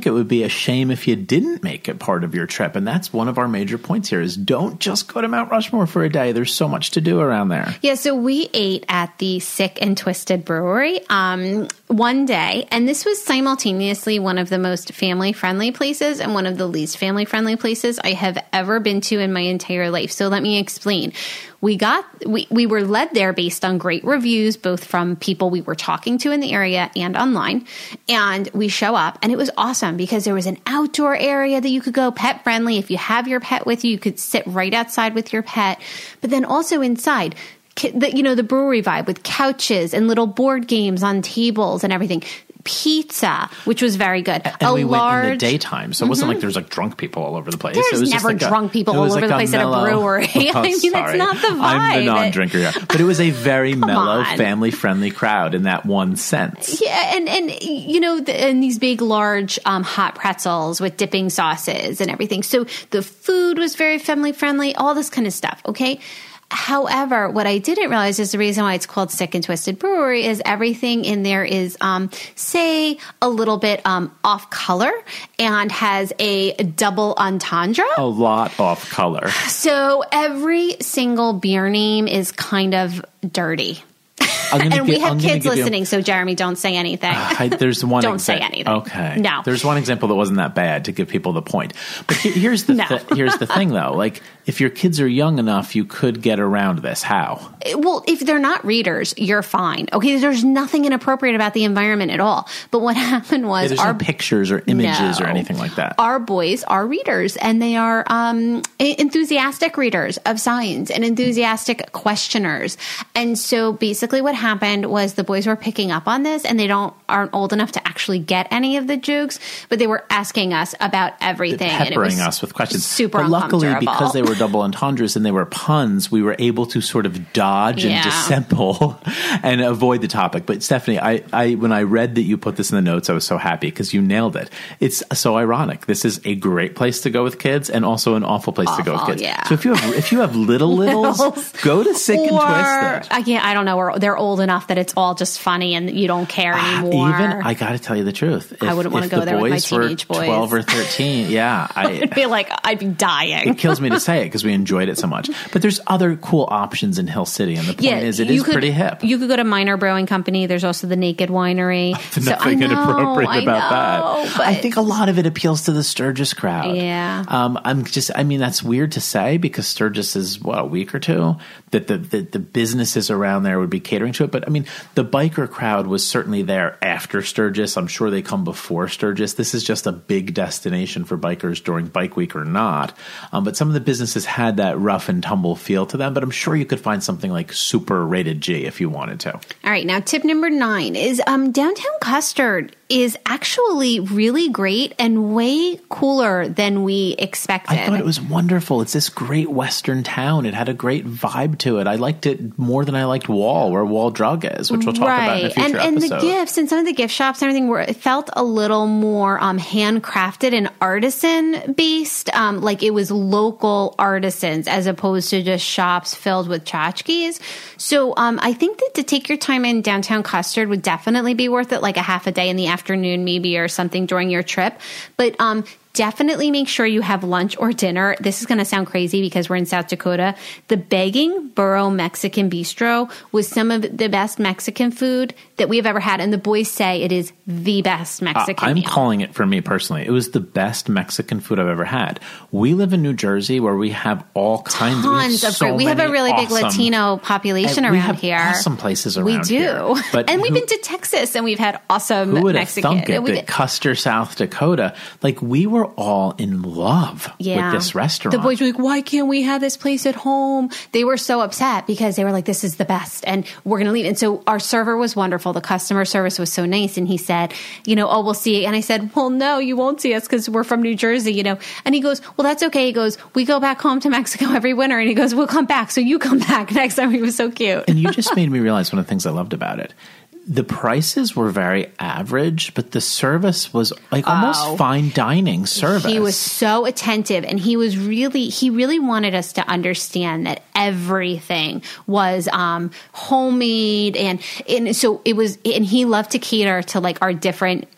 shame if you didn't make it part of your trip. And that's one of our major points here is don't just go to Mount Rushmore for a day. There's so much to do around there. Yeah, so we ate at the Sick and Twisted Brewery um, one day, and this was simultaneously one of the most family-friendly places and one of the least family-friendly places I have ever been to in my entire life. So let me explain. We got we, we were led there based on great reviews, both from people we were talking to in the area and online. And we show up, and it was awesome because there was an outdoor area that you could go, pet friendly. If you have your pet with you, you could sit right outside with your pet. But then also inside, the, you know, the brewery vibe with couches and little board games on tables and everything. Pizza, which was very good. And a we large, went in the daytime, so it wasn't mm-hmm. like there's like drunk people all over the place. There's it was never just like drunk a, people all over like the place mellow, at a brewery. oh, I mean, sorry. that's not the vibe. I'm the non-drinker, yeah. But it was a very mellow, on. family-friendly crowd in that one sense. Yeah, and, and you know, the, and these big, large um, hot pretzels with dipping sauces and everything. So the food was very family-friendly, all this kind of stuff, okay? However, what I didn't realize is the reason why it's called Sick and Twisted Brewery is everything in there is, um, say, a little bit um, off color and has a double entendre. A lot off color. So every single beer name is kind of dirty. And we give, have I'm kids listening, you, so Jeremy, don't say anything. Uh, I, there's one. don't exa- say anything. Okay. No. There's one example that wasn't that bad to give people the point. But he, here's the no. th- here's the thing, though. Like, if your kids are young enough, you could get around this. How? Well, if they're not readers, you're fine. Okay, there's nothing inappropriate about the environment at all. But what happened was, yeah, there's our no pictures or images no, or anything like that. Our boys are readers, and they are um, enthusiastic readers of science and enthusiastic questioners. And so, basically, what happened was the boys were picking up on this, and they don't aren't old enough to actually get any of the jokes, but they were asking us about everything, peppering and it was us with questions. Super but luckily, uncomfortable. because they were double entendres and they were puns, we were able to sort of dodge yeah. and dissemble and avoid the topic. But Stephanie, I, I when I read that you put this in the notes, I was so happy because you nailed it. It's so ironic. This is a great place to go with kids, and also an awful place awful, to go with kids. Yeah. So if you have if you have little littles, go to Sick and or, Twisted. I can't. I don't know. Or they're old enough that it's all just funny, and you don't care anymore. Even I got to tell you the truth. If, I wouldn't want to go the there with my boys were teenage boys. twelve or thirteen. Yeah, I, I'd be like, I'd be dying. It kills me to say it because we enjoyed it so much. But there's other cool options in Hill City, and the point yeah, is, it is could, pretty hip. You could go to Minor Brewing Company. There's also the Naked Winery. Nothing so I know, inappropriate I about know, that. But I think a lot of it appeals to the Sturgis crowd. Yeah. Um, I'm just. I mean, that's weird to say because Sturgis is what a week or two that the, the the businesses around there would be catering to it. But I mean, the biker crowd was certainly there after Sturgis. I'm sure they come before Sturgis. This is just a big destination for bikers during Bike Week or not. Um, but some of the businesses had that rough and tumble feel to them. But I'm sure you could find something like super rated G if you wanted to. All right. Now, tip number nine is um, downtown Custard is actually really great and way cooler than we expected. I thought it was wonderful. It's this great Western town. It had a great vibe to it. I liked it more than I liked Wall, where Wall Drug is, which we'll talk right. about in a future and, and episode. And the gifts and some of the gift shops and everything were it felt a little more um, handcrafted and artisan based. Um, like it was local artisans as opposed to just shops filled with tchotchkes. So um, I think that to take your time in downtown Custard would definitely be worth it, like a half a day in the afternoon maybe or something during your trip. But um, definitely make sure you have lunch or dinner. This is going to sound crazy because we're in South Dakota. The Begging Burro Mexican Bistro was some of the best Mexican food that we have ever had. And the boys say it is the best Mexican uh, I'm meal. calling it for me personally. It was the best Mexican food I've ever had. We live in New Jersey where we have all kinds Tons of, of so food. We have a really awesome, big Latino population we around have here. Awesome places around we do. here. But and who, we've been to Texas and we've had awesome who would Mexican. have thunk it that Custer, South Dakota, like we were all in love yeah. with this restaurant. The boys were like, why can't we have this place at home? They were so upset because they were like, this is the best and we're going to leave. And so our server was wonderful. The customer service was so nice. And he said, you know, oh, we'll see you. And I said, well, no, you won't see us because we're from New Jersey, you know. And he goes, well, that's okay. He goes, we go back home to Mexico every winter. And he goes, we'll come back. So you come back next time. He was so cute. And you just made me realize one of the things I loved about it. The prices were very average, but the service was like almost oh, fine dining service. He was so attentive, and he was really, he really wanted us to understand that everything was um, homemade, and and so it was, and he loved to cater to like our different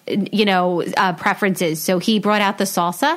you know, uh, preferences. So he brought out the salsa,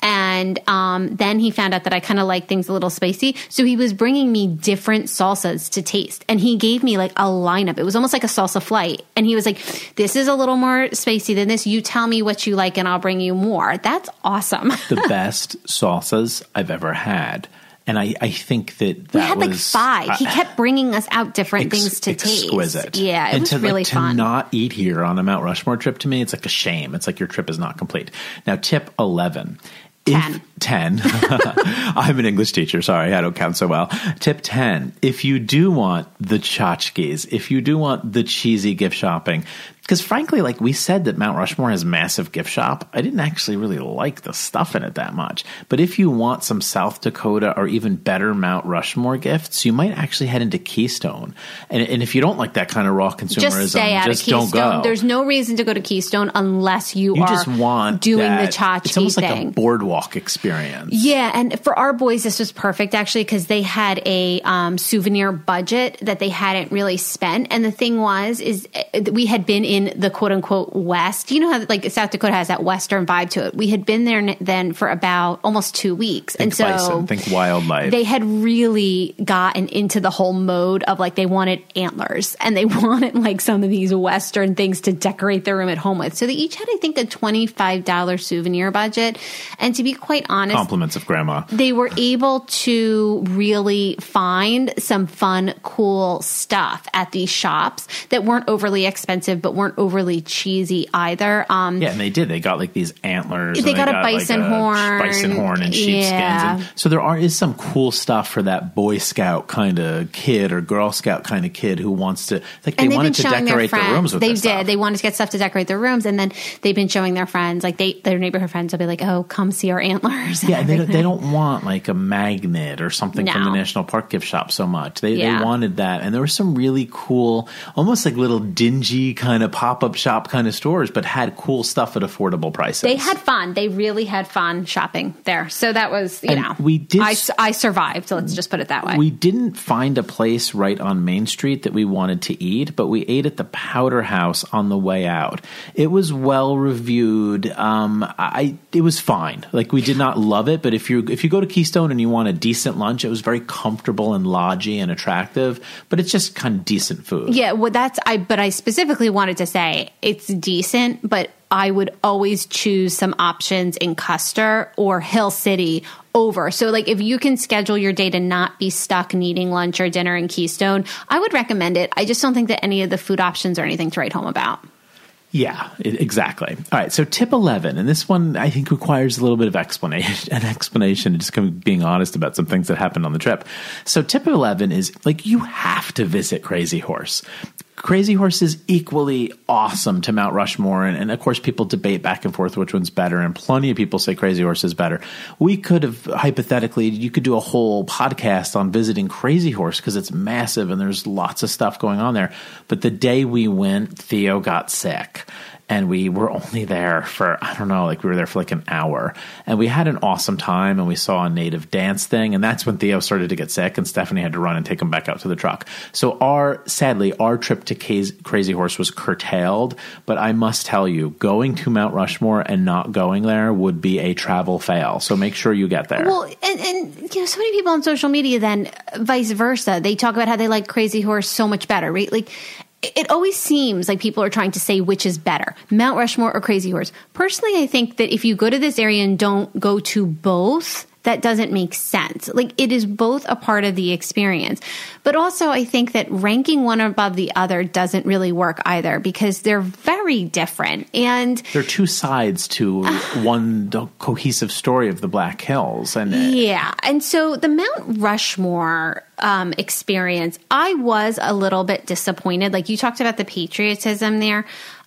and um, then he found out that I kind of like things a little spicy. So he was bringing me different salsas to taste, and he gave me like a lineup. It was almost like a salsa flight, and he was like, "This is a little more spicy than this. You tell me what you like, and I'll bring you more." That's awesome. The best salsas I've ever had. And I, I think that that we had was, like five. Uh, he kept bringing us out different ex- things to exquisite. taste. Yeah, it and was to, really like, fun. To not eat here on a Mount Rushmore trip, to me, it's like a shame. It's like your trip is not complete. Now, tip eleven. ten. If, ten. I'm an English teacher. Sorry, I don't count so well. Tip ten. If you do want the tchotchkes, if you do want the cheesy gift shopping, because frankly, like we said that Mount Rushmore has massive gift shop. I didn't actually really like the stuff in it that much. But if you want some South Dakota or even better Mount Rushmore gifts, you might actually head into Keystone. And, and if you don't like that kind of raw consumerism, just stay out just of Keystone. Don't go. There's no reason to go to Keystone unless you, you are just want doing that, the tchotchke it's almost thing. Like a boardwalk experience. Yeah, and for our boys, this was perfect actually because they had a um, souvenir budget that they hadn't really spent. And the thing was, is we had been in the quote unquote West. You know how like South Dakota has that Western vibe to it. We had been there then for about almost two weeks, think and so bison, think wildlife. They had really gotten into the whole mode of like they wanted antlers and they wanted like some of these Western things to decorate their room at home with. So they each had, I think, a twenty-five dollars souvenir budget. And to be quite honest, compliments of grandma. They were able to really find some fun, cool stuff at these shops that weren't overly expensive, but weren't overly cheesy either. Um, yeah, and they did. They got like these antlers. They, and got, they a got bison like a horn, bison horn, and sheepskins. Yeah. And so there are is some cool stuff for that Boy Scout kind of kid or Girl Scout kind of kid who wants to. Like they wanted to decorate their, their rooms with. They this did. Stuff. They wanted to get stuff to decorate their rooms, and then they've been showing their friends, like they their neighborhood friends, will be like, "Oh, come see our antlers." Yeah, and they don't, they don't want like a magnet or something no. from the National Park gift shop so much. They yeah. they wanted that, and there were some really cool, almost like little dingy kind of pop up shop kind of stores, but had cool stuff at affordable prices. They had fun. They really had fun shopping there. So that was, you and know, we did. I, I survived. So let's just put it that way. We didn't find a place right on Main Street that we wanted to eat, but we ate at the Powder House on the way out. It was well reviewed. Um, I it was fine. Like we did not love it, but if you if you go to Keystone and you want a decent lunch, it was very comfortable and lodgy and attractive. But it's just kind of decent food. Yeah, well, that's I. But I specifically wanted to say it's decent, but I would always choose some options in Custer or Hill City over. So like if you can schedule your day to not be stuck needing lunch or dinner in Keystone, I would recommend it. I just don't think that any of the food options are anything to write home about. Yeah, it, exactly. All right, so tip eleven, and this one I think requires a little bit of explanation, an explanation, and just kind of being honest about some things that happened on the trip. So tip eleven is like you have to visit Crazy Horse. Crazy Horse is equally awesome to Mount Rushmore, and, and of course people debate back and forth which one's better, and plenty of people say Crazy Horse is better. We could have, hypothetically, you could do a whole podcast on visiting Crazy Horse because it's massive and there's lots of stuff going on there. But the day we went, Theo got sick. And we were only there for, I don't know, like we were there for like an hour. And we had an awesome time, and we saw a native dance thing. And that's when Theo started to get sick, and Stephanie had to run and take him back out to the truck. So our, sadly, our trip to Crazy Horse was curtailed. But I must tell you, going to Mount Rushmore and not going there would be a travel fail. So make sure you get there. Well, and, and you know, so many people on social media then vice versa. They talk about how they like Crazy Horse so much better, right? Like, it always seems like people are trying to say which is better, Mount Rushmore or Crazy Horse. Personally, I think that if you go to this area and don't go to both, that doesn't make sense. Like it is both a part of the experience. But also I think that ranking one above the other doesn't really work either because they're very different. And they're two sides to one cohesive story of the Black Hills. And yeah. And so the Mount Rushmore um, experience, I was a little bit disappointed. Like you talked about the patriotism there.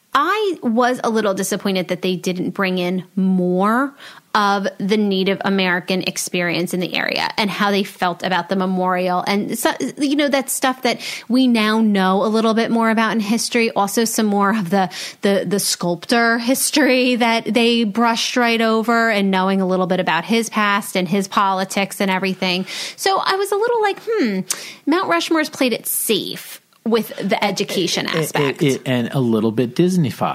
I was a little disappointed that they didn't bring in more of the Native American experience in the area and how they felt about the memorial. And, so, you know, that stuff that we now know a little bit more about in history. Also some more of the, the, the sculptor history that they brushed right over and knowing a little bit about his past and his politics and everything. So I was a little like, hmm, Mount Rushmore's played it safe with the education aspect. It, it, it, and a little bit Disney-fied.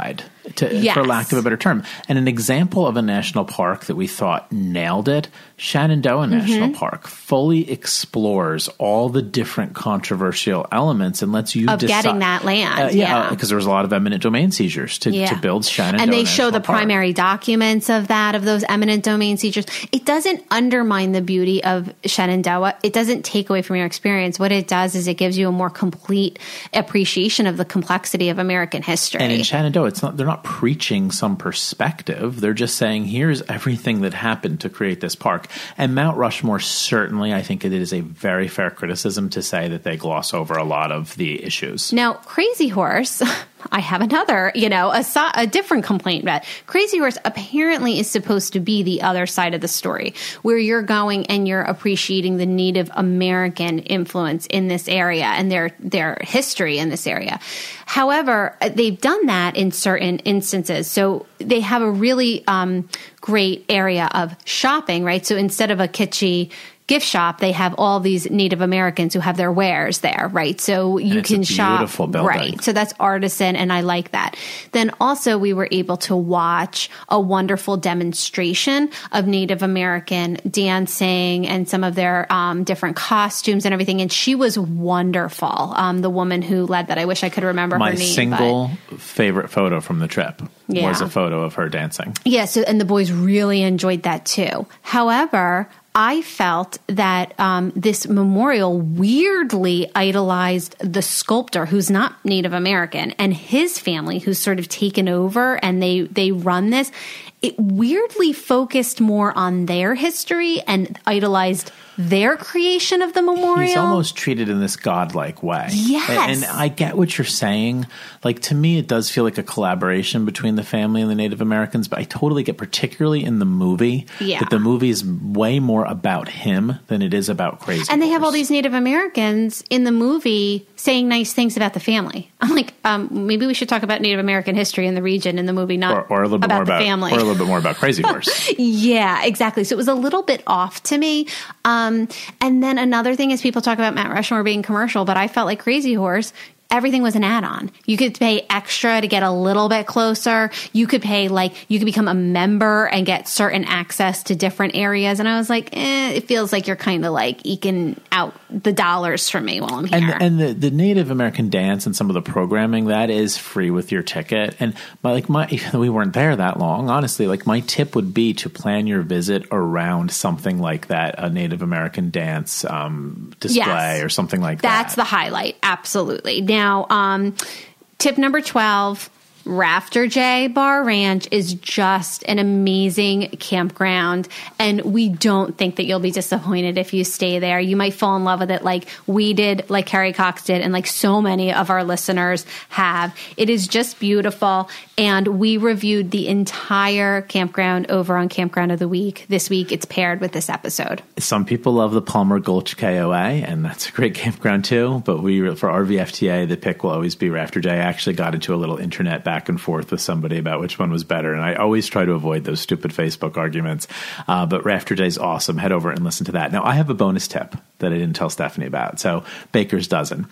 to, yes. for lack of a better term. And an example of a national park that we thought nailed it, Shenandoah mm-hmm. National Park fully explores all the different controversial elements and lets you of decide, getting that land. Uh, yeah, because yeah. uh, there was a lot of eminent domain seizures to, yeah. to build Shenandoah And they National show the Park. primary documents of that, of those eminent domain seizures. It doesn't undermine the beauty of Shenandoah. It doesn't take away from your experience. What it does is it gives you a more complete appreciation of the complexity of American history. And in Shenandoah, it's not, they're not preaching some perspective. They're just saying, here's everything that happened to create this park. And Mount Rushmore, certainly, I think it is a very fair criticism to say that they gloss over a lot of the issues. Now, Crazy Horse, I have another, you know, a, a different complaint about Crazy Horse apparently is supposed to be the other side of the story, where you're going and you're appreciating the Native American influence in this area and their their history in this area. However, they've done that in certain instances. So they have a really um, great area of shopping, right? So instead of a kitschy gift shop, they have all these Native Americans who have their wares there, right? So you and can it's a shop, beautiful building. Right? So that's artisan, and I like that. Then also we were able to watch a wonderful demonstration of Native American dancing and some of their um, different costumes and everything. And she was wonderful. Um, the woman who led that, I wish I could remember My her name. My single but, favorite photo from the trip yeah. was a photo of her dancing. Yeah. So and the boys really enjoyed that too. However, I felt that um, this memorial weirdly idolized the sculptor who's not Native American and his family who's sort of taken over and they, they run this. It weirdly focused more on their history and idolized their creation of the memorial. He's almost treated in this godlike way. Yes. And, and I get what you're saying. Like, to me, it does feel like a collaboration between the family and the Native Americans, but I totally get, particularly in the movie, yeah. that the movie is way more about him than it is about Crazy And they Horse. have all these Native Americans in the movie saying nice things about the family. I'm like, um, maybe we should talk about Native American history in the region in the movie, not or, or a little bit about more the about, family. Or a little bit more about Crazy Horse. Yeah, exactly. So it was a little bit off to me. Um, and then another thing is people talk about Mount Rushmore being commercial, but I felt like Crazy Horse, everything was an add-on. You could pay extra to get a little bit closer. You could pay like, you could become a member and get certain access to different areas. And I was like, eh, it feels like you're kind of like eking out the dollars from me while I'm here. And, and the, the Native American dance and some of the programming, that is free with your ticket. And my, like my, we weren't there that long, honestly. Like my tip would be to plan your visit around something like that, a Native American dance um, display yes. or something like That's that. That's the highlight. Absolutely. Now, um, tip number twelve, Rafter J Bar Ranch is just an amazing campground, and we don't think that you'll be disappointed if you stay there. You might fall in love with it like we did, like Carrie Cox did, and like so many of our listeners have. It is just beautiful, and we reviewed the entire campground over on Campground of the Week. This week, it's paired with this episode. Some people love the Palmer Gulch K O A, and that's a great campground too, but we, for R V F T A, the pick will always be Rafter J. I actually got into a little internet back back and forth with somebody about which one was better. And I always try to avoid those stupid Facebook arguments. Uh, but Rafter J is awesome. Head over and listen to that. Now, I have a bonus tip that I didn't tell Stephanie about. So Baker's Dozen.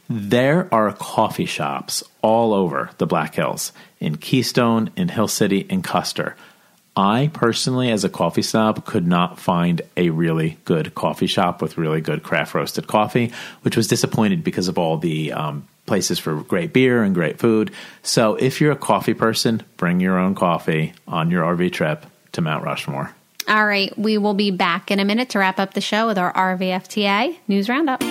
There are coffee shops all over the Black Hills, in Keystone, in Hill City, in Custer. I personally, as a coffee snob, could not find a really good coffee shop with really good craft roasted coffee, which was disappointed because of all the um, places for great beer and great food. So if you're a coffee person, bring your own coffee on your R V trip to Mount Rushmore. All right. We will be back in a minute to wrap up the show with our R V F T A News Roundup.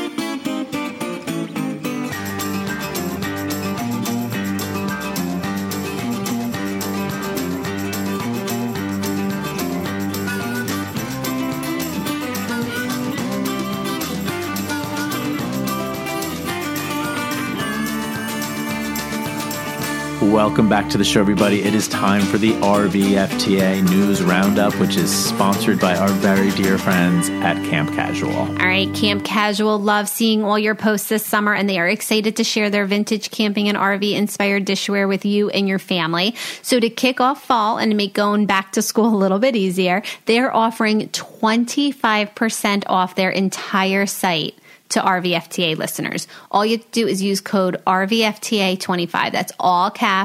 Welcome back to the show, everybody. It is time for the R V F T A News Roundup, which is sponsored by our very dear friends at Camp Casual. All right, Camp Casual loves seeing all your posts this summer, and they are excited to share their vintage camping and R V-inspired dishware with you and your family. So to kick off fall and make going back to school a little bit easier, they're offering twenty-five percent off their entire site to R V F T A listeners. All you have to do is use code R V F T A twenty-five. That's all caps,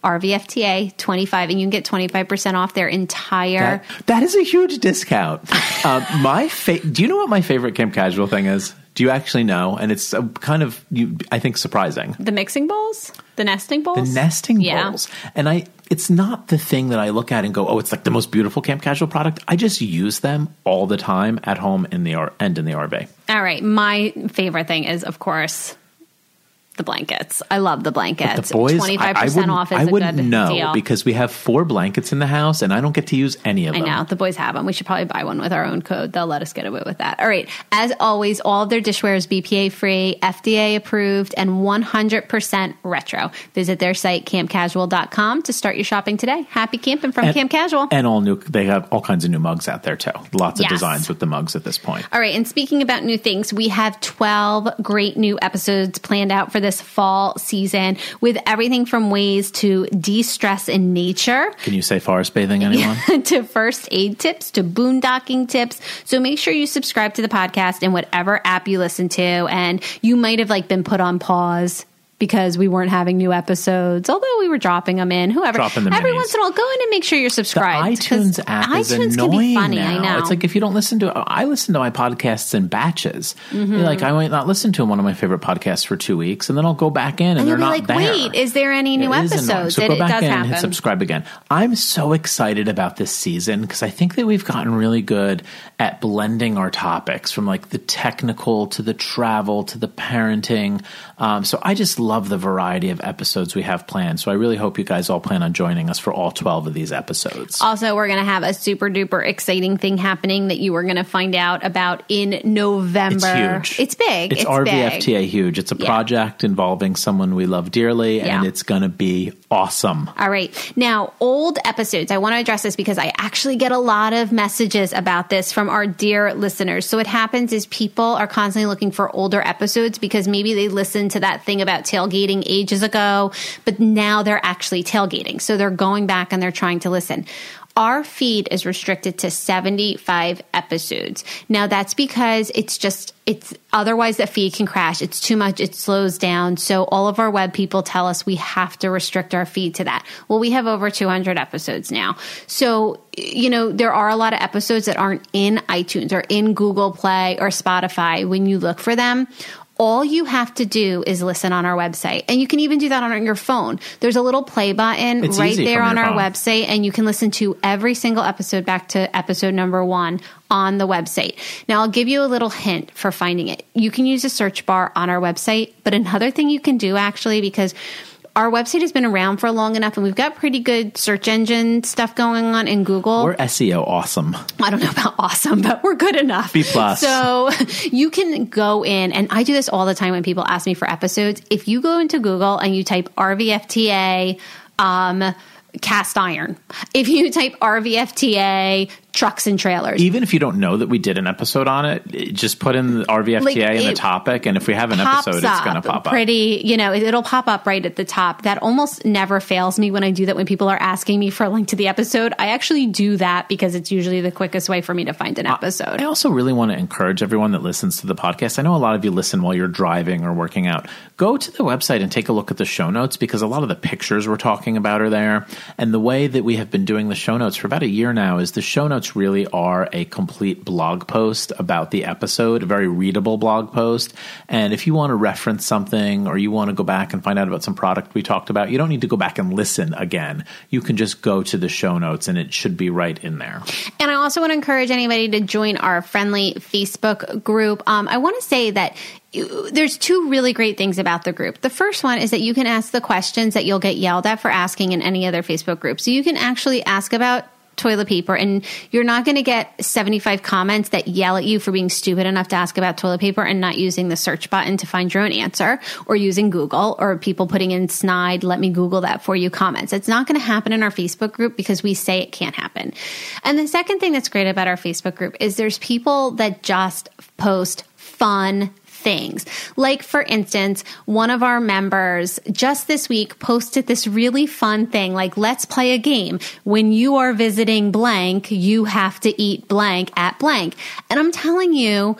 R V F T A twenty-five, and you can get twenty-five percent off their entire. That, that is a huge discount. uh, my fa- Do you know what my favorite Camp Casual thing is? Do you actually know? And it's uh, kind of, you, I think, surprising. The mixing bowls? The nesting bowls? The nesting yeah. bowls. And I, it's not the thing that I look at and go, oh, it's like the most beautiful Camp Casual product. I just use them all the time at home in the R- and in the R V. All right. My favorite thing is, of course, the blankets. I love the blankets. But the boys, twenty-five percent I, I off is I a wouldn't good know deal. Because we have four blankets in the house and I don't get to use any of I them. know. The boys have them. We should probably buy one with our own code. They'll let us get away with that. All right. As always, all of their dishware is B P A free, F D A approved, and one hundred percent retro. Visit their site, camp casual dot com, to start your shopping today. Happy camping from and, Camp Casual. And all new, they have all kinds of new mugs out there too. Lots of Yes. designs with the mugs at this point. All right. And speaking about new things, we have twelve great new episodes planned out for this fall season, with everything from ways to de-stress in nature. Can you say forest bathing, anyone? to first aid tips, to boondocking tips. So make sure you subscribe to the podcast in whatever app you listen to. And you might have like been put on pause because we weren't having new episodes, although we were dropping them in. Whoever, Dropping the every minis. once in a while, go in and make sure you're subscribed. The iTunes app iTunes is annoying can be funny. now. I know. It's like if you don't listen to, I listen to my podcasts in batches. Mm-hmm. You're like, I might not listen to one of my favorite podcasts for two weeks, and then I'll go back in, and, and they're you'll be not like, there. wait, is there any new It is annoying. episodes? So it, go it back does in happen. and hit subscribe again. I'm so excited about this season because I think that we've gotten really good at blending our topics, from like the technical to the travel to the parenting. Um, so I just love the variety of episodes we have planned. So I really hope you guys all plan on joining us for all twelve of these episodes. Also, we're going to have a super duper exciting thing happening that you are going to find out about in November. It's huge. It's big. It's, it's R V F T A big. huge. It's a Yeah. project involving someone we love dearly, and Yeah. it's going to be awesome. All right. Now, old episodes. I want to address this because I actually get a lot of messages about this from our dear listeners. So what happens is people are constantly looking for older episodes because maybe they listened to that thing about tailgating ages ago, but now they're actually tailgating. So they're going back and they're trying to listen. Our feed is restricted to seventy-five episodes. Now that's because it's just, it's otherwise the feed can crash. It's too much. It slows down. So all of our web people tell us we have to restrict our feed to that. Well, we have over two hundred episodes now. So, you know, there are a lot of episodes that aren't in iTunes or in Google Play or Spotify. When you look for them, all you have to do is listen on our website. And you can even do that on your phone. There's a little play button It's right easy there from on your our phone. website, and you can listen to every single episode back to episode number one on the website. Now, I'll give you a little hint for finding it. You can use a search bar on our website, but another thing you can do actually, because our website has been around for long enough and we've got pretty good search engine stuff going on in Google. We're S E O awesome. I don't know about awesome, but we're good enough. B plus. So you can go in, and I do this all the time when people ask me for episodes. If you go into Google and you type R V F T A, um, cast iron, if you type R V F T A, trucks and trailers, Even if you don't know that we did an episode on it, it- just put in the R V F T A Like, in the it topic, and if we have an pops episode, it's going to up pop up. pretty, you know, it- it'll pop up right at the top. That almost never fails me when I do that. When people are asking me for a link to the episode, I actually do that because it's usually the quickest way for me to find an episode. I also really want to encourage everyone that listens to the podcast. I know a lot of you listen while you're driving or working out. Go to the website and take a look at the show notes, because a lot of the pictures we're talking about are there. And the way that we have been doing the show notes for about a year now is the show notes really are a complete blog post about the episode, a very readable blog post. And if you want to reference something or you want to go back and find out about some product we talked about, you don't need to go back and listen again. You can just go to the show notes and it should be right in there. And I also want to encourage anybody to join our friendly Facebook group. Um, I want to say that you- there's two really great things about the group. The first one is that you can ask the questions that you'll get yelled at for asking in any other Facebook group. So you can actually ask about toilet paper, and you're not going to get seventy-five comments that yell at you for being stupid enough to ask about toilet paper and not using the search button to find your own answer, or using Google, or people putting in snide, let me Google that for you comments. It's not going to happen in our Facebook group because we say it can't happen. And the second thing that's great about our Facebook group is there's people that just post fun things. Like, for instance, one of our members just this week posted this really fun thing, like, let's play a game. When you are visiting blank, you have to eat blank at blank. And I'm telling you,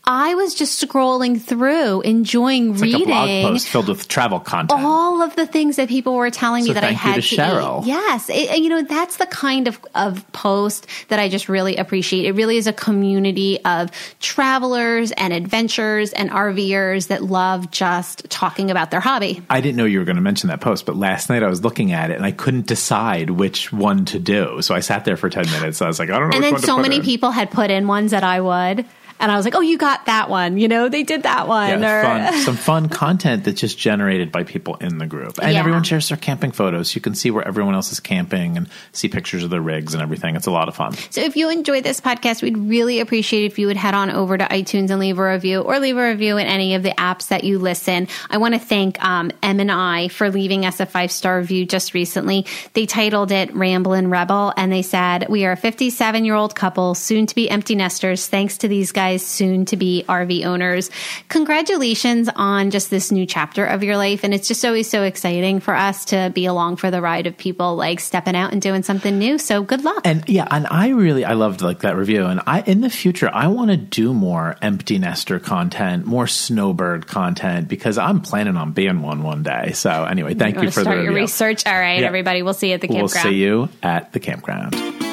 I was just scrolling through, enjoying it's reading. Like a blog post filled with travel content. All of the things that people were telling me so that I had to, to Cheryl. eat. Yes. It, you know, that's the kind of, of post that I just really appreciate. It really is a community of travelers and adventurers and RVers that love just talking about their hobby. I didn't know you were going to mention that post, but last night I was looking at it and I couldn't decide which one to do. So I sat there for ten minutes. I was like, I don't know. And which then one to so put many in. people had put in ones that I would. And I was like, oh, you got that one. You know, they did that one. Yeah, or, fun, some fun content that's just generated by people in the group. And yeah. everyone shares their camping photos. You can see where everyone else is camping and see pictures of their rigs and everything. It's a lot of fun. So if you enjoyed this podcast, we'd really appreciate if you would head on over to iTunes and leave a review, or leave a review in any of the apps that you listen. I want to thank um, M and I for leaving us a five-star review just recently. They titled it Ramblin' Rebel, and they said, we are a fifty-seven-year-old couple, soon to be empty nesters, thanks to these guys, soon to be R V owners. Congratulations on just this new chapter of your life. And it's just always so exciting for us to be along for the ride of people like stepping out and doing something new. So good luck. And yeah, and I really, I loved like that review. And I, in the future, I want to do more empty nester content, more snowbird content, because I'm planning on being one one day. So anyway, thank you, you for start the your review. research. All right, yeah. everybody. We'll see you at the campground. We'll see you at the campground.